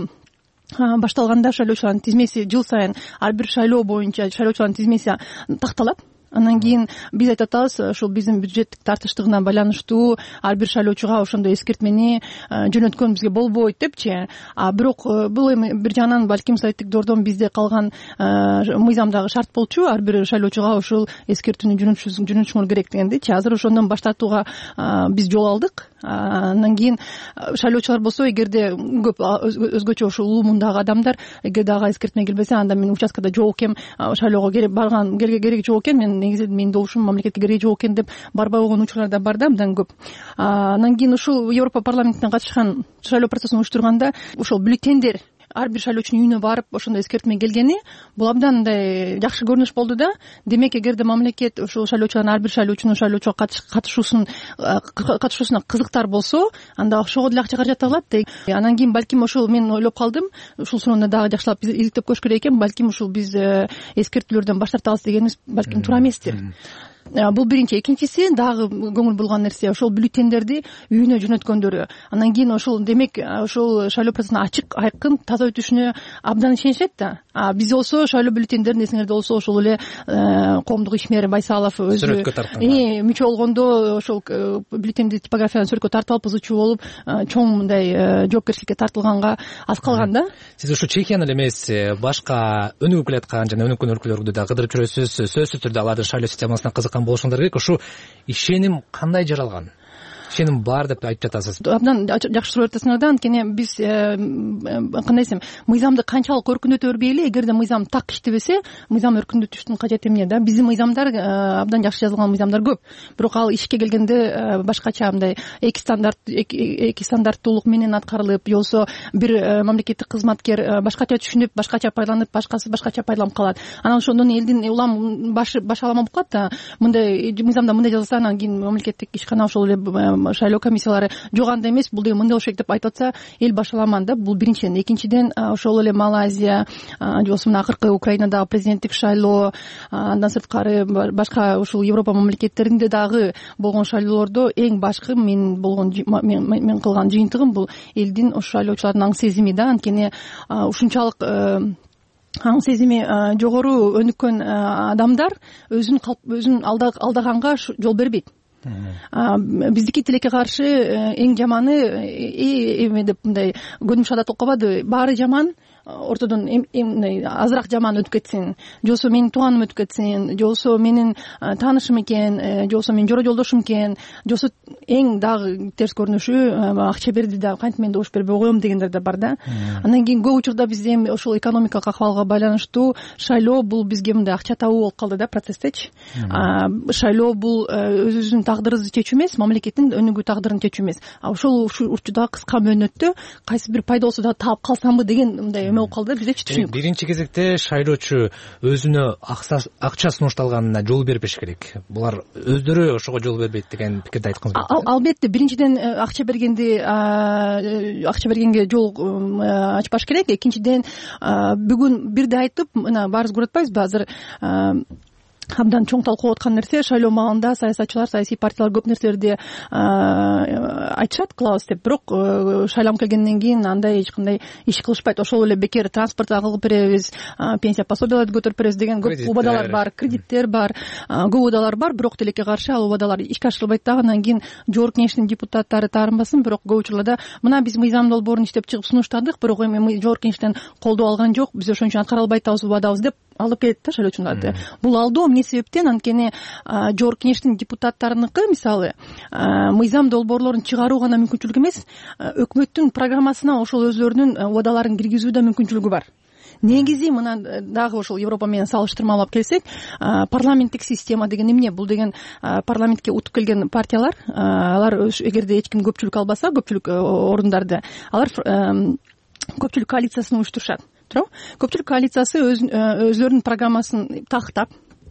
башталганда шайлоочулардын тизмеси жыл сайын ар бир шайлоо боюнча шайлоочулардын тизмеси такталат. анан кийин биз айтып атабыз ушул биздин бюджеттик тартыштыгына байланыштуу ар бир шайлоочуга ошондой эскертмени жөнөткөн бизге болбойт депчи. А бирок бул эми бир жагынан балким советтик дордон бизде калган мыйзамдагы шарт болчу, ар бир шайлоочуга ушул эскертүүнү жөнөтүшүңөр керек дегендейчи. Азыр ошондон баш тартууга биз жол алдык. Андан кийин шайлоочулар болсо, эгерде көп өзгөчө ушул улуу мундагы адамдар эгерде ага эскертме келбесе, анда мен участкада жок экем, шайлоого барган кереги жок экен, мен негизи менин добушум мамлекетке кереги жок экен деп барбай койгон учурлар да бар да, абдан көп. Андан кийин ушул Европа парламентине катышкан шайлоо процессин уюштурганда ошол бюллетендер ар бир шайлоочунун үйүнө барып ошондой эскертме келгени бул абдан мындай жакшы көрүнүш болду да. Демек эгерде мамлекет ушул шайлоочулардын ар бир шайлоочунун шайлоочуга катышуусун катышуусуна кызыктар болсо, анда ошого деле акча каражат табылат да. Анан кийин балким ошол мен ойлоп калдым, ушул суроону дагы жакшылап иликтеп көрүш керек экен. Балким ушул биз эскертүүлөрдөн баш тартабыз дегенибиз балким туура эместир. Бул биринчи. Экинчиси дагы көңүл бурган нерсе ошол бюллетендерди үйүнө жөнөткөндөрү. Андан кийин ошол демек ошол шайлоо процессине ачык, айкын, таза өтүшүнө абдан ишенишет да. А биз болсо шайлоо бюллетендерин эсиңерде болсо ошол эле коомдук ишмер Байсалов өзү сүрөткө тарткан мүчө болгондо ошол бюллетенди типографиядан сүрөткө тартып алып ызычуу болуп чоң мындай жоопкерчиликке тартылганга аз калган да. Сиз ушу Чехияны эле эмес, башка өнүгүп келаткан жана өнүккөн өлкөлөрдү да кыдырып жүрөсүз. Сөзсүз түрдө алардын шайлоо системасына кызыккан болушуңдар керек. Ушу ишеним кандай жаралган? Ишеним бар деп айтып жатасыз. Абдан жакшы суроо айтасыңар да. Анткени биз кандай десем, мыйзамды канчалык өркүндөтө бербей эле, эгерде мыйзам так иштебесе, мыйзам өркүндөтүштүн кажети эмне да? Биздин мыйзамдар абдан жакшы жазылган мыйзамдар көп. Бирок ал ишке келгенде башкача мындай эки стандарт эки стандарттуулук менен аткарылып, же болбосо бир мамлекеттик кызматкер башкача түшүнүп, башкача пайдаланып, башкасы башкача пайдаланып калат. Анан ошондон элдин улам башы баш алама болуп калат да. Мындай мыйзамда мындай жазылса, анан кийин мамлекеттик ишкана ошол эле шайлоо комиссиялары жок андай эмес, бул деген мындай болуш керек деп айтып атса, эл башаламан да. Бул биринчиден. Экинчиден, ошол эле Малайзия, же болбосо мына акыркы Украинадагы президенттик шайлоо, андан сырткары башка ушул Европа мамлекеттеринде дагы болгон шайлоолордо эң башкы мен болгон мен кылган жыйынтыгым бул элдин ошол шайлоочулардын аң сезими да. Анткени ушунчалык аң сезими жогору өнүккөн адамдар өзүн өзүн алдаганга жол бербейт. Биздики тилекке каршы эң жаманы эме деп мындай көнүмүш адат болуп калбады. Баары жаман, ортодон азыраак жаман өтүп кетсин, же болбосо менин тууганым өтүп кетсин, же болбосо менин таанышым экен, же болбосо менин жора жолдошум экен, же болбосо эң дагы терс көрүнүшү акча берди да кантип мен добуш бербей коем дегендер да бар да. Андан кийин көп учурда бизде эми ошол экономикалык акыбалга байланыштуу шайлоо бул бизге мындай акча табуу болуп калды да, процесстечи. Шайлоо бул өзүбүздүн тагдырыбызды чечүү эмес, мамлекеттин өнүгүү тагдырын чечүү эмес. А ошол учурда кыска мөөнөттө кайсы бир пайда болсо да таап калсамбы деген мындай болуп калды биздечи түшүнүк. Биринчи кезекте шайлоочу өзүнө акча сунушталганына жол бербеш керек. Булар өздөрү ошого жол бербейт деген пикирди айткыңыз келет. Албетте, биринчиден акча бергенди акча бергенге жол ачпаш керек. Экинчиден, бүгүн бирде айтып, мына баарыбыз көрүп атпайбызбы, азыр абдан чоң талкуу болуп аткан нерсе, шайлоо маалында саясатчылар, саясий партиялар көп нерселерди айтышат, кылабыз деп, бирок шайланып келгенден кийин андай эч кандай иш кылышпайт. Ошол эле бекер транспорт кылып беребиз, пенсия пособияларды көтөрүп беребиз деген көп убадалар бар, кредиттер бар, көп убадалар бар, бирок тилекке каршы ал убадалар ишке ашырылбайт дагы. Андан кийин жогорку кеңештин депутаттары таарынбасын, бирок көп учурларда мына биз мыйзам долбоорун иштеп чыгып сунуштадык, бирок эми жогорку кеңештен колдоо алган жок, биз ошон үчүн аткара албай атабыз, убадабыз деп алып келет да шайлоочуларды. Бул алдоо эмне себептен? Анткени жогорку кеңештин депутаттарыныкы мисалы мыйзам долбоорлорун чыгаруу гана мүмкүнчүлүк эмес, өкмөттүн программасына ошол өзлөрүнүн убадаларын киргизүү да мүмкүнчүлүгү бар. Негизи мына дагы ошол Европа менен салыштырмалап келсек, парламенттик система деген эмне? Бул деген парламентке утуп келген партиялар, алар эгерде эч ким көпчүлүк албаса, көпчүлүк орундарды, алар көпчүлүк коалициясын уюштурушат. Көпчүлүк коалициясы өзлөрүнүн программасын тактап,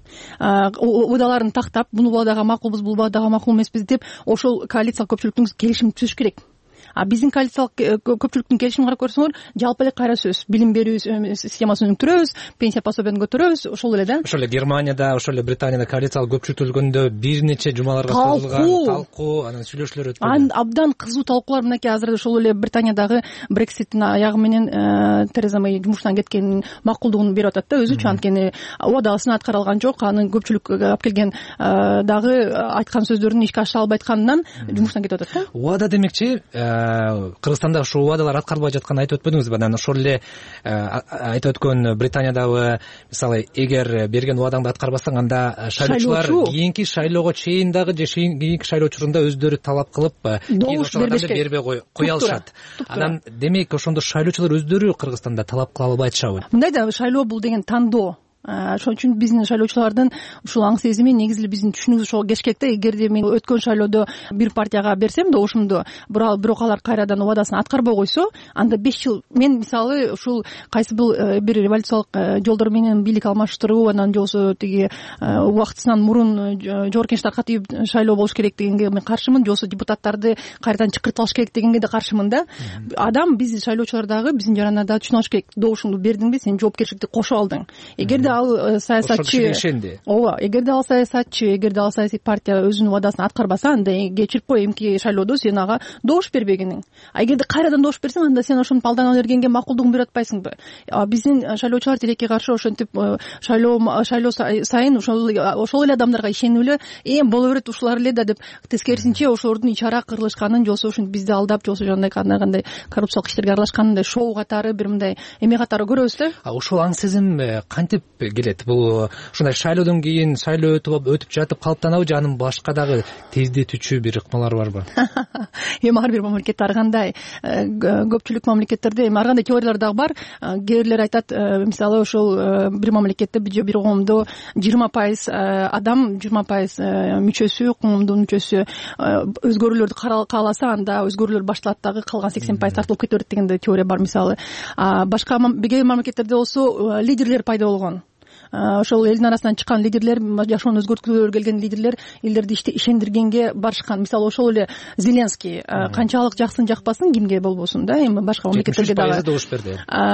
убадаларын тактап, бул убадага макулбуз, бул убадага макул эмеспиз деп ошол коалициялык көпчүлүктүн келишимин түзүш керек. а биздин коалициялык көпчүлүктүн келишимин карап көрсөңөр жалпы эле кайра сөз билим берүү системасын өнүктүрөбүз, пенсия пособияны көтөрөбүз, ошол эле да. Ошол эле Германияда, ошол эле Британияда коалициялык көпчүлүктөлгөндө бир нече жумаларга созулган талкуу, анан сүйлөшүүлөр өткөн. Абдан кызуу талкуулар мынакей азыр ошол эле Британиядагы Брекситтин аягы менен Тереза Мэй жумуштан кеткенин макулдугун берип атат да өзүчү, анткени убадасын аткара алган жок, анын көпчүлүк алып келген дагы айткан сөздөрүн ишке ашыра албайтканынан жумуштан кетип атат да. Убада демекчи, Кыргызстанда ушул убадалар аткарылбай жатканын айтып өтпөдүңүзбү? Анан ошол эле айтып өткөн Британиядагы мисалы эгер берген убадаңды аткарбасаң, анда шайлоочулар кийинки шайлоого чейин дагы же кийинки шайлоо учурунда өздөрү талап кылып бербей кое алышат. Анан демек ошондо шайлоочулар өздөрү Кыргызстанда талап кыла албай атышабы? Мындай да, шайлоо бул деген тандоо. Ошон үчүн биздин шайлоочулардын ушул аң сезими негизи эле биздин түшүнүгүбүз ошого кеш керек да. Эгерде мен өткөн шайлоодо бир партияга берсем добушумду, бирок алар кайрадан убадасын аткарбай койсо, анда беш жыл мен мисалы ушул кайсы бир революциялык жолдор менен бийлик алмаштыруу, анан же болбосо тиги убактысынан мурун жогорку кеңеш таркатып шайлоо болуш керек дегенге мен каршымын, же болбосо депутаттарды кайрадан чакыртып алыш керек дегенге да каршымын да. Адам, биз шайлоочулар дагы биздин жаранада түшүнүп алыш керек. Добушуңду бердиңби, сен жоопкерчиликти кошуп алдың. Эгерде ал саясатчы, ооба, эгерде ал саясатчы, эгерде ал саясий партия өзүнүн убадасын аткарбаса, анда кечирип кой, эмки шайлоодо сен ага добуш бербегениң. А эгерде кайрадан добуш берсең, анда сен ошону алдана бергенге макулдугун берип атпайсыңбы? Биздин шайлоочулар тилекке каршы ошентип шайлоо шайлоо сайын ошол ошол эле адамдарга ишенип эле, эм боло берет ушулар эле да деп, тескерисинче ошолордун ичара кырылышканын, же болбосо ушинтип бизди алдап, же болбосо жандай кандай кандай коррупциялык иштерге аралашканын шоу катары, бир мындай эме катары көрөбүз да. А ошол аң сезим кантип келет? Бул ушундай шайлоодон кийин шайлоо өтүп өтүп жатып калыптанабы, же анын башка дагы тездетүүчү бир ыкмалары барбы? Эми ар бир мамлекетте ар кандай, көпчүлүк мамлекеттерде эми ар кандай теориялар дагы бар. Кээ бирлер айтат, мисалы ошол бир мамлекетте же бир коомдо жыйырма пайыз адам, жыйырма пайыз мүчөсү, коомдун мүчөсү өзгөрүүлөрдү кааласа, анда өзгөрүүлөр башталат дагы, калган сексен пайыз тартылып кете берет деген теория бар мисалы. Башка кээ мамлекеттерде болсо лидерлер пайда болгон. Ошол элдин арасынан чыккан лидерлер, жашоонун өзгөртүүлөрү келген лидерлер элдерди ишендиргенге барышкан. Мисалы ошол эле Зеленский канчалык жаксын жакпасын, кимге болбосун да, эми башка мамлекеттерге дагы добуш берди.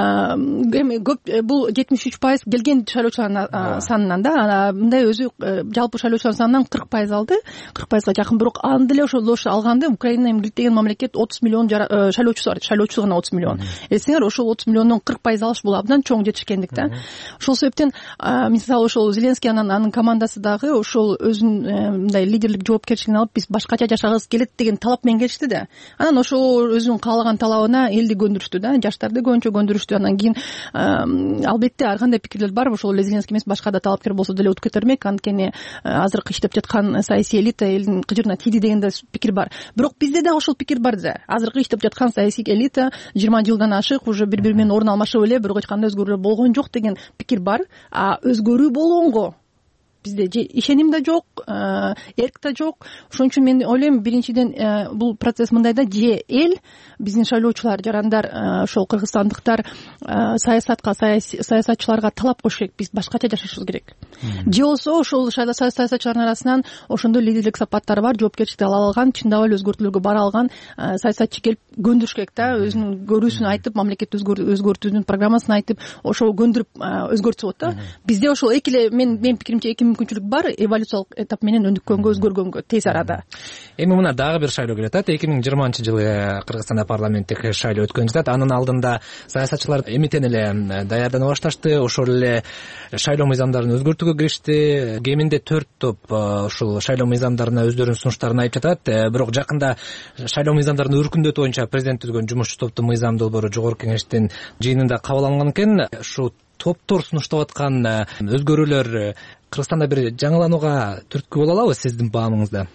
Эми көп бул жетимиш үч пайыз келген шайлоочулардын санынан да, мындай өзү жалпы шайлоочулардын санынан кырк пайыз алды, кырк пайызга жакын. Бирок анда эле ошол добуш алганды Украина эми деген мамлекет отуз миллион шайлоочусу бар, шайлоочусу гана отуз миллион. Эсиңер, ошол отуз миллиондон кырк пайыз алыш бул абдан чоң жетишкендик да. Ошол себептен мисалы ошол Зеленский анан анын командасы дагы ошол өзүнүн мындай лидерлик жоопкерчилигин алып, биз башкача жашагыбыз келет деген талап менен келишти да. Анан ошол өзүнүн каалаган талабына элди көндүрүштү да, жаштарды көбүнчө көндүрүштү. Анан кийин албетте ар кандай пикирлер бар, ошол эле Зеленский эмес, башка да талапкер болсо деле өтүп кетер элек, анткени азыркы иштеп жаткан саясий элита элдин кыжырына тийди деген да пикир бар. Бирок бизде да ошол пикир бар да. Азыркы иштеп жаткан саясий элита жыйырма жылдан ашык уже бири бири менен орун алмашып эле, бирок эч кандай өзгөрүүлөр болгон жок деген пикир бар. А өзгөрүү болгонго бизде же ишеним да жок, эрк да жок. Ошон үчүн мен ойлойм, биринчиден бул процесс мындай да, же эл, биздин шайлоочулар, жарандар, ошол кыргызстандыктар саясатка, саясатчыларга талап коюш керек, биз башкача жашашыбыз керек. Же болсо ошол саясатчылардын арасынан ошондой лидерлик сапаттары бар, жоопкерчиликти ала алган, чындап эле өзгөртүүлөргө бара алган саясатчы келип көндүрүш керек да, өзүнүн көрүүсүн айтып, мамлекетти өзгөртүүнүн программасын айтып, ошол көндүрүп өзгөртсө болот да. Бизде ошол эки эле, мен менин пикиримче эки мүмкүнчүлүк бар, эволюциялык этап менен өнүккөнгө, өзгөргөнгө тез арада. Эми мына дагы бир шайлоо келе атат. эки миң жыйырманчы жылы Кыргызстанда парламенттик шайлоо өткөн жатат. Анын алдында саясатчылар эмитен эле даярдана башташты. Ошол эле шайлоо мыйзамдарын өзгөртүүгө киришти. Кеминде төрт топ ушул шайлоо мыйзамдарына өздөрүнүн сунуштарын айтып жатат. Бирок жакында шайлоо мыйзамдарын өркүндөтүү боюнча президент түзгөн жумушчу топтун мыйзам долбоору жогорку кеңештин жыйынында кабыл алынган экен. Ушу топтор сунуштап аткан өзгөрүүлөр Кыргызстанда бир жаңыланууга түрткү боло алабы сиздин баамыңызда?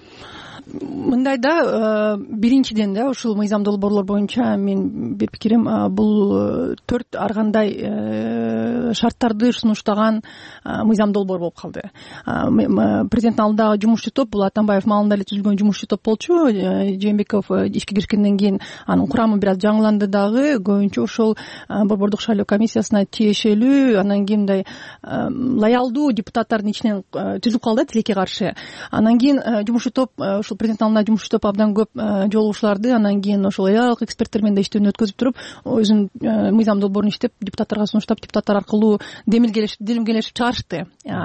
Мындай да, биринчиден да ушул мыйзам долбоорлор боюнча мен бир пикирим, бул төрт ар кандай шарттарды сунуштаган мыйзам долбоор болуп калды. Президенттин алдындагы жумушчу топ бул Атамбаев маалында эле түзүлгөн жумушчу топ болчу. Жээнбеков ишке киришкенден кийин анын курамы бир аз жаңыланды дагы. Көбүнчө ошол борбордук шайлоо комиссиясына тиешелүү, анан кийин мындай лоялдуу депутаттардын ичинен түзүлүп калды тилекке каршы. Анан кийин жумушчу топ ушул президенттин алдында жумушчу топ абдан көп жолугушууларды, анан кийин ошол эл аралык эксперттер менен да иштөөнү өткөзүп туруп, өзүнүн мыйзам долбоорун иштеп, депутаттарга сунуштап, депутаттар аркылуу демилгелешип чыгарышты.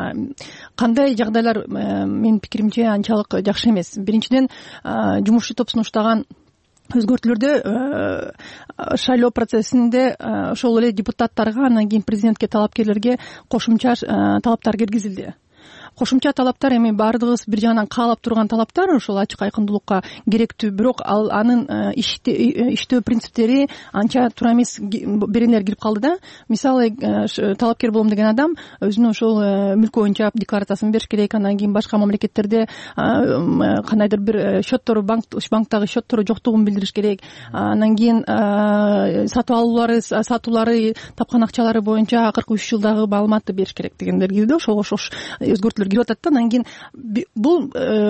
Кандай жагдайлар менин пикиримче анчалык жакшы эмес. Биринчиден, жумушчу топ сунуштаган өзгөртүүлөрдө шайлоо процессинде ошол эле депутаттарга, анан кийин президентке, талапкерлерге кошумча талаптар киргизилди. Кошумча талаптар эми баардыгыбыз бир жагынан каалап турган талаптар, ошол ачык айкындуулукка керектүү, бирок ал анын иштөө принциптери анча туура эмес беренелер кирип калды да. Мисалы, талапкер болом деген адам өзүнүн ошол мүлкү боюнча декларациясын бериш керек, анан кийин башка мамлекеттерде кандайдыр бир счеттору, банктагы счеттору жоктугун билдириш керек. Анан кийин сатып алуулары, сатуулары, тапкан акчалары боюнча акыркы үч жылдагы маалыматты бериш керек дегендер кирди. Ошол ошол өзгөртүүлөр кирип атат да. Анан кийин бул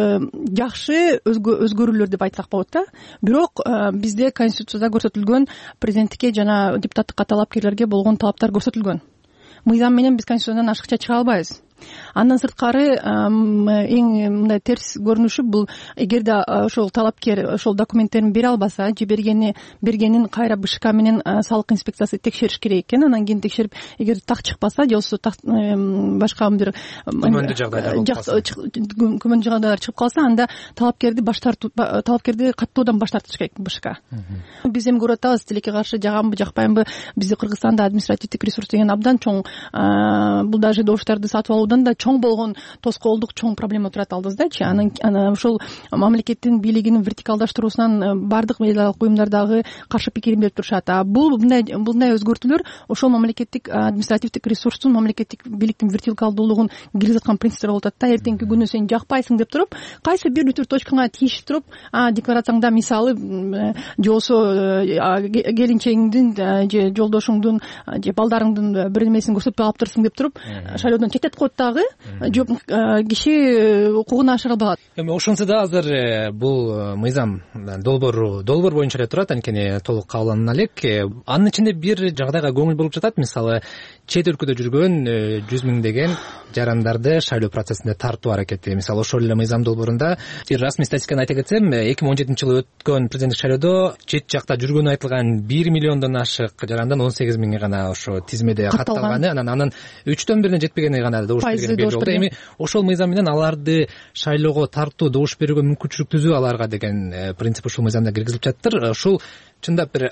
жакшы өзгөрүүлөр деп айтсак болот да. Бирок бизде Конституцияда көрсөтүлгөн президенттикке жана депутаттыкка талапкерлерге болгон талаптар көрсөтүлгөн. Мыйзам менен биз Конституциядан ашыкча чыга албайбыз. Андан сырткары эң мындай терс көрүнүшү бул, эгерде ошол талапкер ошол документтерин бере албаса, же бергени бергенин кайра БШК менен салык инспекциясы текшериш керек экен. Анан кийин текшерип, эгер так чыкпаса же болбосо башка бир күмөндүү жагдайлар болуп калса, күмөндүү жагдайлар чыгып калса, анда талапкерди баш тартуу, талапкерди каттоодан баш тартыш керек БШК. Биз эми көрүп атабыз, тилекке каршы жаганбы, жакпайбы, бизде Кыргызстанда административдик ресурс деген абдан чоң. Бул даже добуштарды сатып алуудан да чоң болгон тоскоолдук, чоң проблема турат алдыбыздачы. Анан ошол мамлекеттин бийлигинин вертикалдаштыруусунан баардык мыйзамдык уюмдардагы каршы пикирин берип турушат. А бул мындай мындай өзгөртүүлөр ошол мамлекеттик административдик ресурстун, мамлекеттик бийликтин вертикалдуулугун киргизаткан принциптер болуп атат да. Эртеңки күнү сен жакпайсың деп туруп, кайсы бир бүтүр точкаңа тийишип туруп, декларацияңда мисалы же болсо келинчегиңдин же жолдошуңдун же балдарыңдын бир нерсесин көрсөтпөй калыптырсың деп туруп, шайлоодон четтетип коет дагы. Жок, киши укугуна ашыра албагат. Эми ошонсо да азыр бул мыйзам долбоору долбоор боюнча эле турат, анткени толук кабылдана элек. Анын ичинде бир жагдайга көңүл болуп жатат. Мисалы, чет өлкөдө жүргөн жүз миңдеген жарандарды шайлоо процессинде тартуу аракети. Мисалы, ошол эле мыйзам долбоорунда расмий статистиканы айта кетсем, эки миң он жетинчи жылы өткөн президенттик шайлоодо чет жакта жүргөнү айтылган бир миллиондон ашык жарандан он сегиз миңи гана ошо тизмеде катталганы, анан анын үчтөн бирине жетпегени гана добуш берген белгилүү болду. Эми ошол мыйзам менен аларды шайлоого тартуу, добуш берүүгө мүмкүнчүлүк түзүү аларга деген принцип ушул мыйзамда киргизилип жатыр. Ушул чындап бир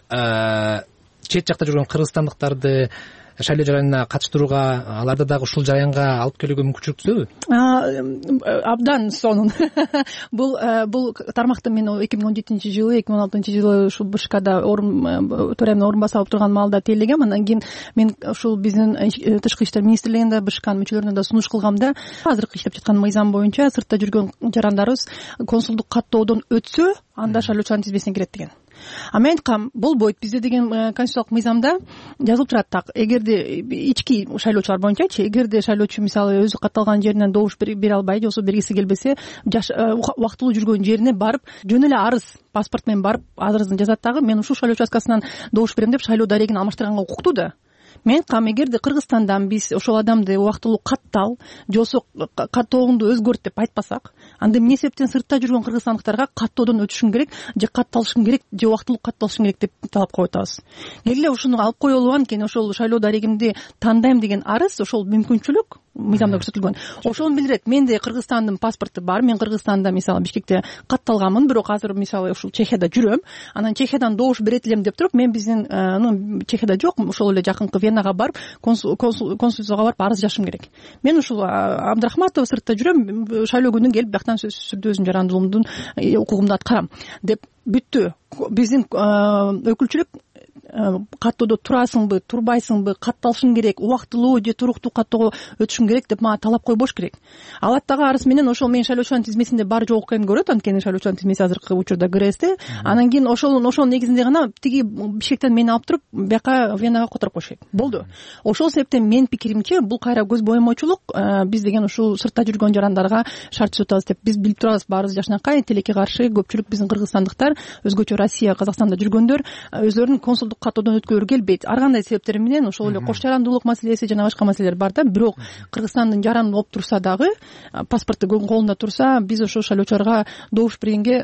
чет жакта жүргөн кыргызстандыктарды шайлоо жаранына катыштырууга, аларды дагы ушул жараянга алып келүүгө мүмкүнчүлүк түзөбү? Абдан сонун. Бул бул тармакты мен эки миң он жетинчи жылы, эки миң он алтынчы жылы ушул БШКда орун төрайымдын орун басып турган маалда тейлегем. Андан кийин мен ушул биздин тышкы иштер министрлигинде БШКнын мүчөлөрүнө да сунуш кылгам да. Азыркы иштеп жаткан мыйзам боюнча сыртта жүргөн жарандарыбыз консулдук каттоодон өтсө, анда шайлоочулардын тизмесине кирет деген. А мен айткам, болбойт. Бизде деген конституциялык мыйзамда жазылып турат так. Эгерде ички шайлоочулар боюнчачы, эгерде шайлоочу мисалы өзү катталган жеринен добуш бере албай, же болбосо бергиси келбесе, убактылуу жүргөн жерине барып, жөн эле арыз, паспорт менен барып арызын жазат дагы, мен ушул шайлоо участкасынан добуш берем деп шайлоо дарегин алмаштырганга укуктуу да. Мен кам, эгерде Кыргызстандан биз ошол адамды убактылуу каттал, же болбосо каттооңду өзгөрт деп айтпасак, анда эмне себептен сыртта жүргөн кыргызстандыктарга каттоодон өтүшүң керек, же катталышың керек, же убактылуу катталышың керек деп талап коюп атабыз. Келе ушуну алып коелу, анткени ошол шайлоо дарегимди тандайм деген арыз, ошол мүмкүнчүлүк мыйзамда көрсөтүлгөн. Ошону билдирет. Менде Кыргызстандын паспорту бар. Мен Кыргызстанда мисалы Бишкекте катталганмын, бирок азыр мисалы ушул Чехияда жүрөм. Анан Чехиядан добуш берет элем деп туруп, мен биздин, ну, Чехияда жок, ошол эле жакынкы Венага барып, консулцияга барып арыз жазышым керек. Мен ушул Абдрахматова сыртта жүрөм, шайлоо күнү келип бияктан сөзсүз түрдө өзүмдүн жарандуулугумдун укугумду аткарам деп бүттү. Биздин өкүлчүлүк каттоодо турасыңбы турбайсыңбы, катталышың керек, убактылуу же туруктуу каттоого өтүшүң керек деп мага талап койбош керек. Алат дагы арыз менен ошол менин шайлоочулардын тизмесинде бар жок экенин көрөт, анткени шайлоочулардын тизмеси азыркы учурда ГРСте. Анан кийин ошол ошол негизинде гана тиги Бишкектен мени алып туруп бияка Венага которуп коюш керек. Болду. Ошол себептен менин пикиримче бул кайра көз боемочулук. Биз деген ушул сыртта жүргөн жарандарга шарт түзүп атабыз деп биз билип турабыз. Баарыбыз жакшынакай тилекке каршы көпчүлүк биздин кыргызстандыктар, өзгөчө Россия, Казакстанда жүргөндөр өзлөрүнүн консулдук каттоодон өткөргүлөрү келбейт. Ар кандай себептери менен ошол эле кош жарандуулук маселеси жана башка маселелер бар да. Бирок Кыргызстандын жараны болуп турса дагы, паспорту колунда турса, биз ошол шайлоочуларга добуш бергенге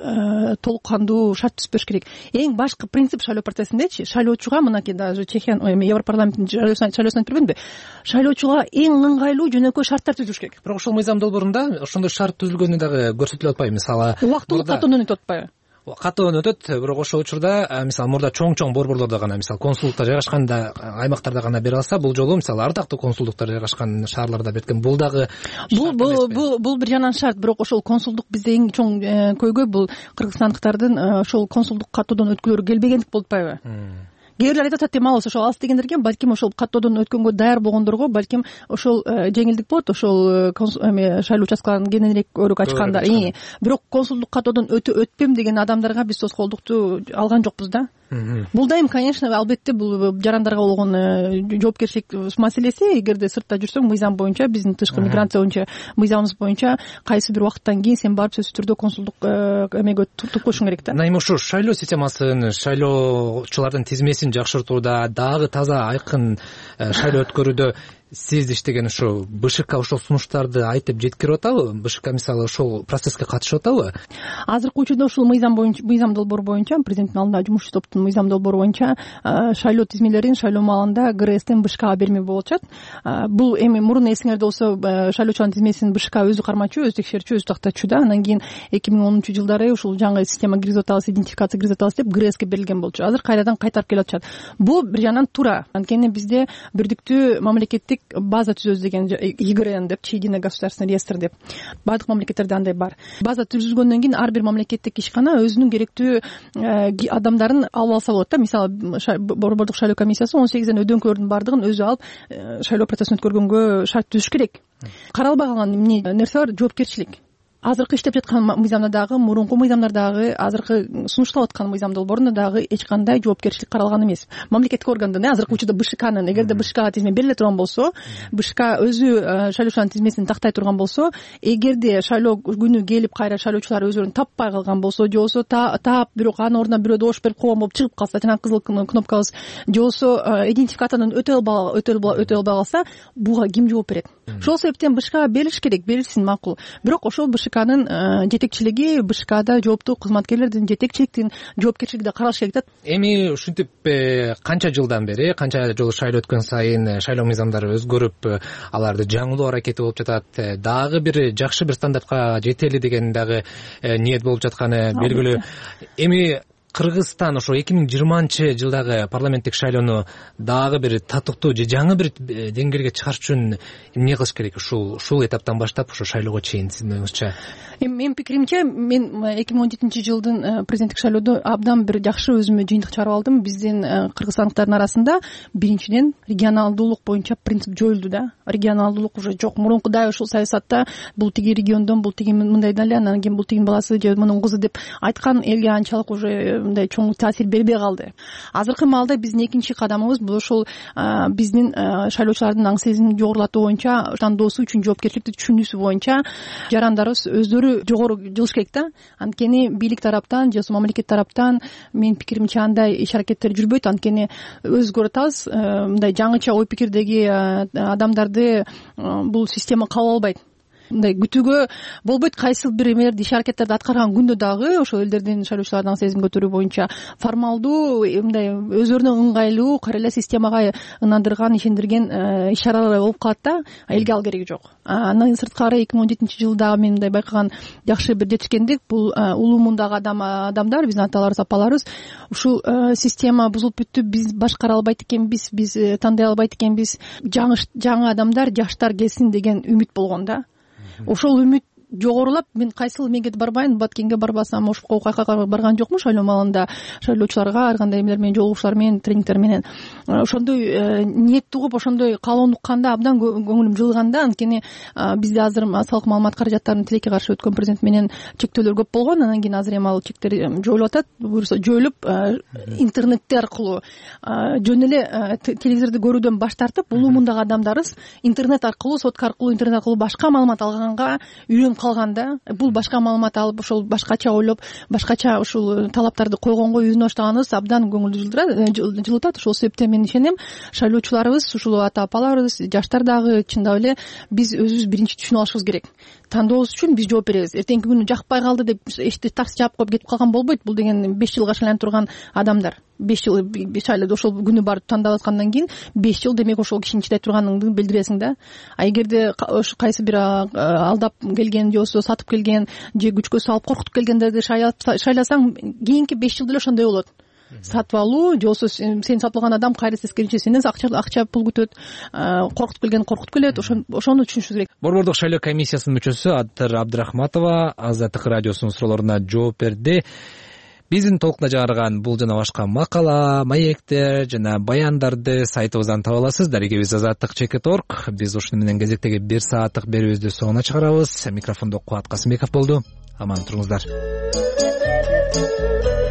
толук кандуу шарт түзүш керек. Эң башкы принцип шайлоо процессиндечи, шайлоочуга мынакей даже Чехия, Европарламенттин шайлоосун айтып бердимби? Шайлоочуга эң ыңгайлуу жөнөкөй шарттар түзүш керек. Бирок ошол мыйзам долбоорунда ошондой шарт түзүлгөнү дагы көрсөтүлүп атпайбы? Мисалы, убактылуу каттоодон өтүп атпайбы? Каттоодон өтөт, бирок ошол учурда мисалы мурда чоң-чоң борборлордо гана, мисалы консулдуктар жайгашканда аймактарда гана бере алса, бул жолу мисалы ардактуу консулдуктар жайгашкан шаарларда берген. Бул дагы бул бул бул бир жагынан шарт, бирок ошол консулдук бизде эң чоң көйгөй бул кыргызстандыктардын ошол консулдук каттоодон өткөрүлөрү келбегендик болуп атпайбы? Кээ бирлер айтып атат эми алыс ошол алыс дегендерге балким ошол каттоодон өткөнгө даяр болгондорго балким ошол жеңилдик болот, ошол эми шайлоо участкаларын кененирээк өрүк ачкандар. Бирок консулдук каттоодон өтпөйм деген адамдарга биз тоскоолдукту алган жокпуз да. Бул дайым, конечно, албетте бул жарандарга болгон жоопкерчилик маселеси. Эгерде сыртта жүрсөң, мыйзам боюнча, биздин тышкы миграция боюнча мыйзамыбыз боюнча кайсы бир убакыттан кийин сен барып сөзсүз түрдө консулдук эмеге туруп коюшуң керек да. Эми ушу шайлоо системасын, шайлоочулардын тизмесин жакшыртууда, дагы таза айкын шайлоо өткөрүүдө сиз иштеген ушу БШК ошол сунуштарды айтып жеткирип атабы? БШК мисалы ошол процесске катышып атабы? Азыркы учурда ушул мыйзам боюнча, мыйзам долбоору боюнча, президенттин алдында жумушчу топтун мыйзам долбоору боюнча шайлоо тизмелерин шайлоо маалында ГРСтен БШКга берме болуп атат. Бул эми мурун эсиңерде болсо шайлоочулардын тизмесин БШК өзү кармачу, өзү текшерчү, өзү тактачу да. Андан кийин эки миң онунчу жылдары ушул жаңы система киргизип атабыз, идентификация киргизип атабыз деп ГРСке берилген болчу. Азыр кайрадан кайтарып келип атышат. Бул бир жагынан туура. Анткени бизде бирдиктүү мамлекеттик база түзөбүз деген ЕГРН деп, Единый государственный реестр деп. Баардык мамлекеттерде андай бар. База түзүлгөндөн кийин ар бир мамлекеттик ишкана өзүнүн керектүү адамдарын алып алса болот да. Мисалы, борбордук шайлоо комиссиясы он сегизден өдөңкөлөрдүн баардыгын өзү алып шайлоо процессин өткөргөнгө шарт түзүш керек. Каралбай калган эмне нерсе бар? Жоопкерчилик. Азыркы иштеп жаткан мыйзамда дагы, мурунку мыйзамдардагы, азыркы сунушталып аткан мыйзам долбоорунда дагы эч кандай жоопкерчилик каралган эмес. Мамлекеттик органдын азыркы учурда БШКнын, эгерде БШКга тизме бериле турган болсо, БШК өзү шайлоочулардын тизмесин тактай турган болсо, эгерде шайлоо күнү келип кайра шайлоочулар өзүлөрүн таппай калган болсо, же болбосо таап, бирок анын ордуна бирөө добуш берип койгон болуп чыгып калса, жана кызыл кнопкабыз, же болбосо идентификацияны өтө албай өтө албай калса, буга ким жооп берет? Ошол себептен БШКга берилиш керек, берилсин, макул. Бирок ошол БШКнын жетекчилиги, БШКда жооптуу кызматкерлердин жетекчиликтин жоопкерчилиги да каралыш керек да. Эми ушинтип канча жылдан бери, канча жолу шайлоо өткөн сайын шайлоо мыйзамдары өзгөрүп, аларды жаңылоо аракети болуп жатат. Дагы бир жакшы бир стандартка жетели деген дагы ниет болуп жатканы белгилүү. Эми Кыргызстан ошо эки миң жыйырманчы жылдагы парламенттик шайлоону дагы бир татыктуу же жаңы бир деңгээлге чыгарыш үчүн эмне кылыш керек? Ушул ушул этаптан баштап ошо шайлоого чейин сиздин оюңузча? Эми менин пикиримче, мен эки миң он жетинчи жылдын президенттик шайлоодо абдан бир жакшы өзүмө жыйынтык чыгарып алдым. Биздин кыргызстандыктардын арасында биринчиден регионалдуулук боюнча принцип жоюлду да. Регионалдуулук уже жок. Мурункудай ушул саясатта бул тиги региондон, бул тиги мындай эле, анан кийин бул тигинин баласы же мунун кызы деп айткан элге анчалык уже мындай чоң таасир бербей калды. Азыркы маалда биздин экинчи кадамыбыз бул ошол биздин шайлоочулардын аң сезимин жогорулатуу боюнча, тандоосу үчүн жоопкерчиликти түшүнүүсү боюнча жарандарыбыз өздөрү жогору жылыш керек да. Анткени бийлик тараптан же болбосо мамлекет тараптан менин пикиримче андай иш аракеттер жүрбөйт. Анткени өзү көрүп атабыз, мындай жаңыча ой пикирдеги адамдарды бул система кабыл албайт. Мындай күтүүгө болбойт. Кайсы бир эмелерди, иш аракеттерди аткарган күндө дагы ошол элдердин шайлоочулардын сезим көтөрүү боюнча формалдуу, мындай өзүлөрүнө ыңгайлуу, кайра эле системага ынандырган, ишендирген иш-чаралар болуп калат да. Элге ал кереги жок. Андан сырткары эки миң он жетинчи жылда мен мындай байкаган жакшы бир жетишкендик бул улуу мундагы адамдар, биздин аталарыбыз, апаларыбыз ушул система бузулуп бүттү, биз башкара албайт экенбиз, биз тандай албайт экенбиз, жаңы жаңы адамдар, жаштар келсин деген үмүт болгон да. Ошол үмүт жогорулап мен кайсыл эмеге барбайын, Баткенге барбасам, ошко кайка барган жокмун шайлоо маалында шайлоочуларга ар кандай эмелер менен, жолугушуулар менен, тренингдер менен. Ошондой ниет угуп, ошондой каалоону укканда абдан көңүлүм жылганда, анткени бизде азыр салык маалымат каражаттарын тилекке каршы өткөн президент менен чектөөлөр көп болгон, анан кийин азыр эми ал чектер жоюлуп атат. Буюрса жоюлуп интернетте аркылуу жөн эле телевизорду көрүүдөн баш тартып, бул мундагы адамдарыбыз интернет аркылуу, сотка аркылуу, интернет аркылуу башка маалымат алганга үйрөнүп калганда, бул башка маалымат алып, ошол башкача ойлоп, башкача ушул талаптарды койгонго үйрөнө баштаганыбыз абдан көңүлдү жылытат. Ошол себептен мен ишенем, шайлоочуларыбыз, ушул ата апаларыбыз, жаштар дагы чындап эле биз өзүбүз биринчи түшүнүп алышыбыз керек. Тандообуз үчүн биз жооп беребиз. Эртеңки күнү жакпай калды деп эшикти тарс жаап коюп кетип калган болбойт. Бул деген беш жылга шайланып турган адамдар. беш жыл шайлоодо ошол күнү барып тандап аткандан кийин беш жыл, демек ошол кишинин чыдай турганыңды билдиресиң да. А эгерде кайсы бир алдап келген, же болбосо сатып келген, же күчкө салып коркутуп келгендерди шайласаң, кийинки беш жылда эле ошондой болот. Сатып алуу, же болбосо сен сатып алган адам кайра тескеринче сенден акча акча пул күтөт, коркутуп келген коркутуп келет. Ошону түшүнүшүбүз керек. Борбордук шайлоо комиссиясынын мүчөсү Аттыр Абдрахматова Азаттык радиосунун суроолоруна жооп берди. Биздин толкунда жаңырган бул жана башка макала, маектер жана баяндарды сайтыбыздан таба аласыз. Дарегебиз азаттык чекит точка орг. Биз ушуну менен кезектеги бир сааттык берүүбүздү соңуна чыгарабыз. Микрофондо Кубат Касымбеков болду. Аман туруңуздар.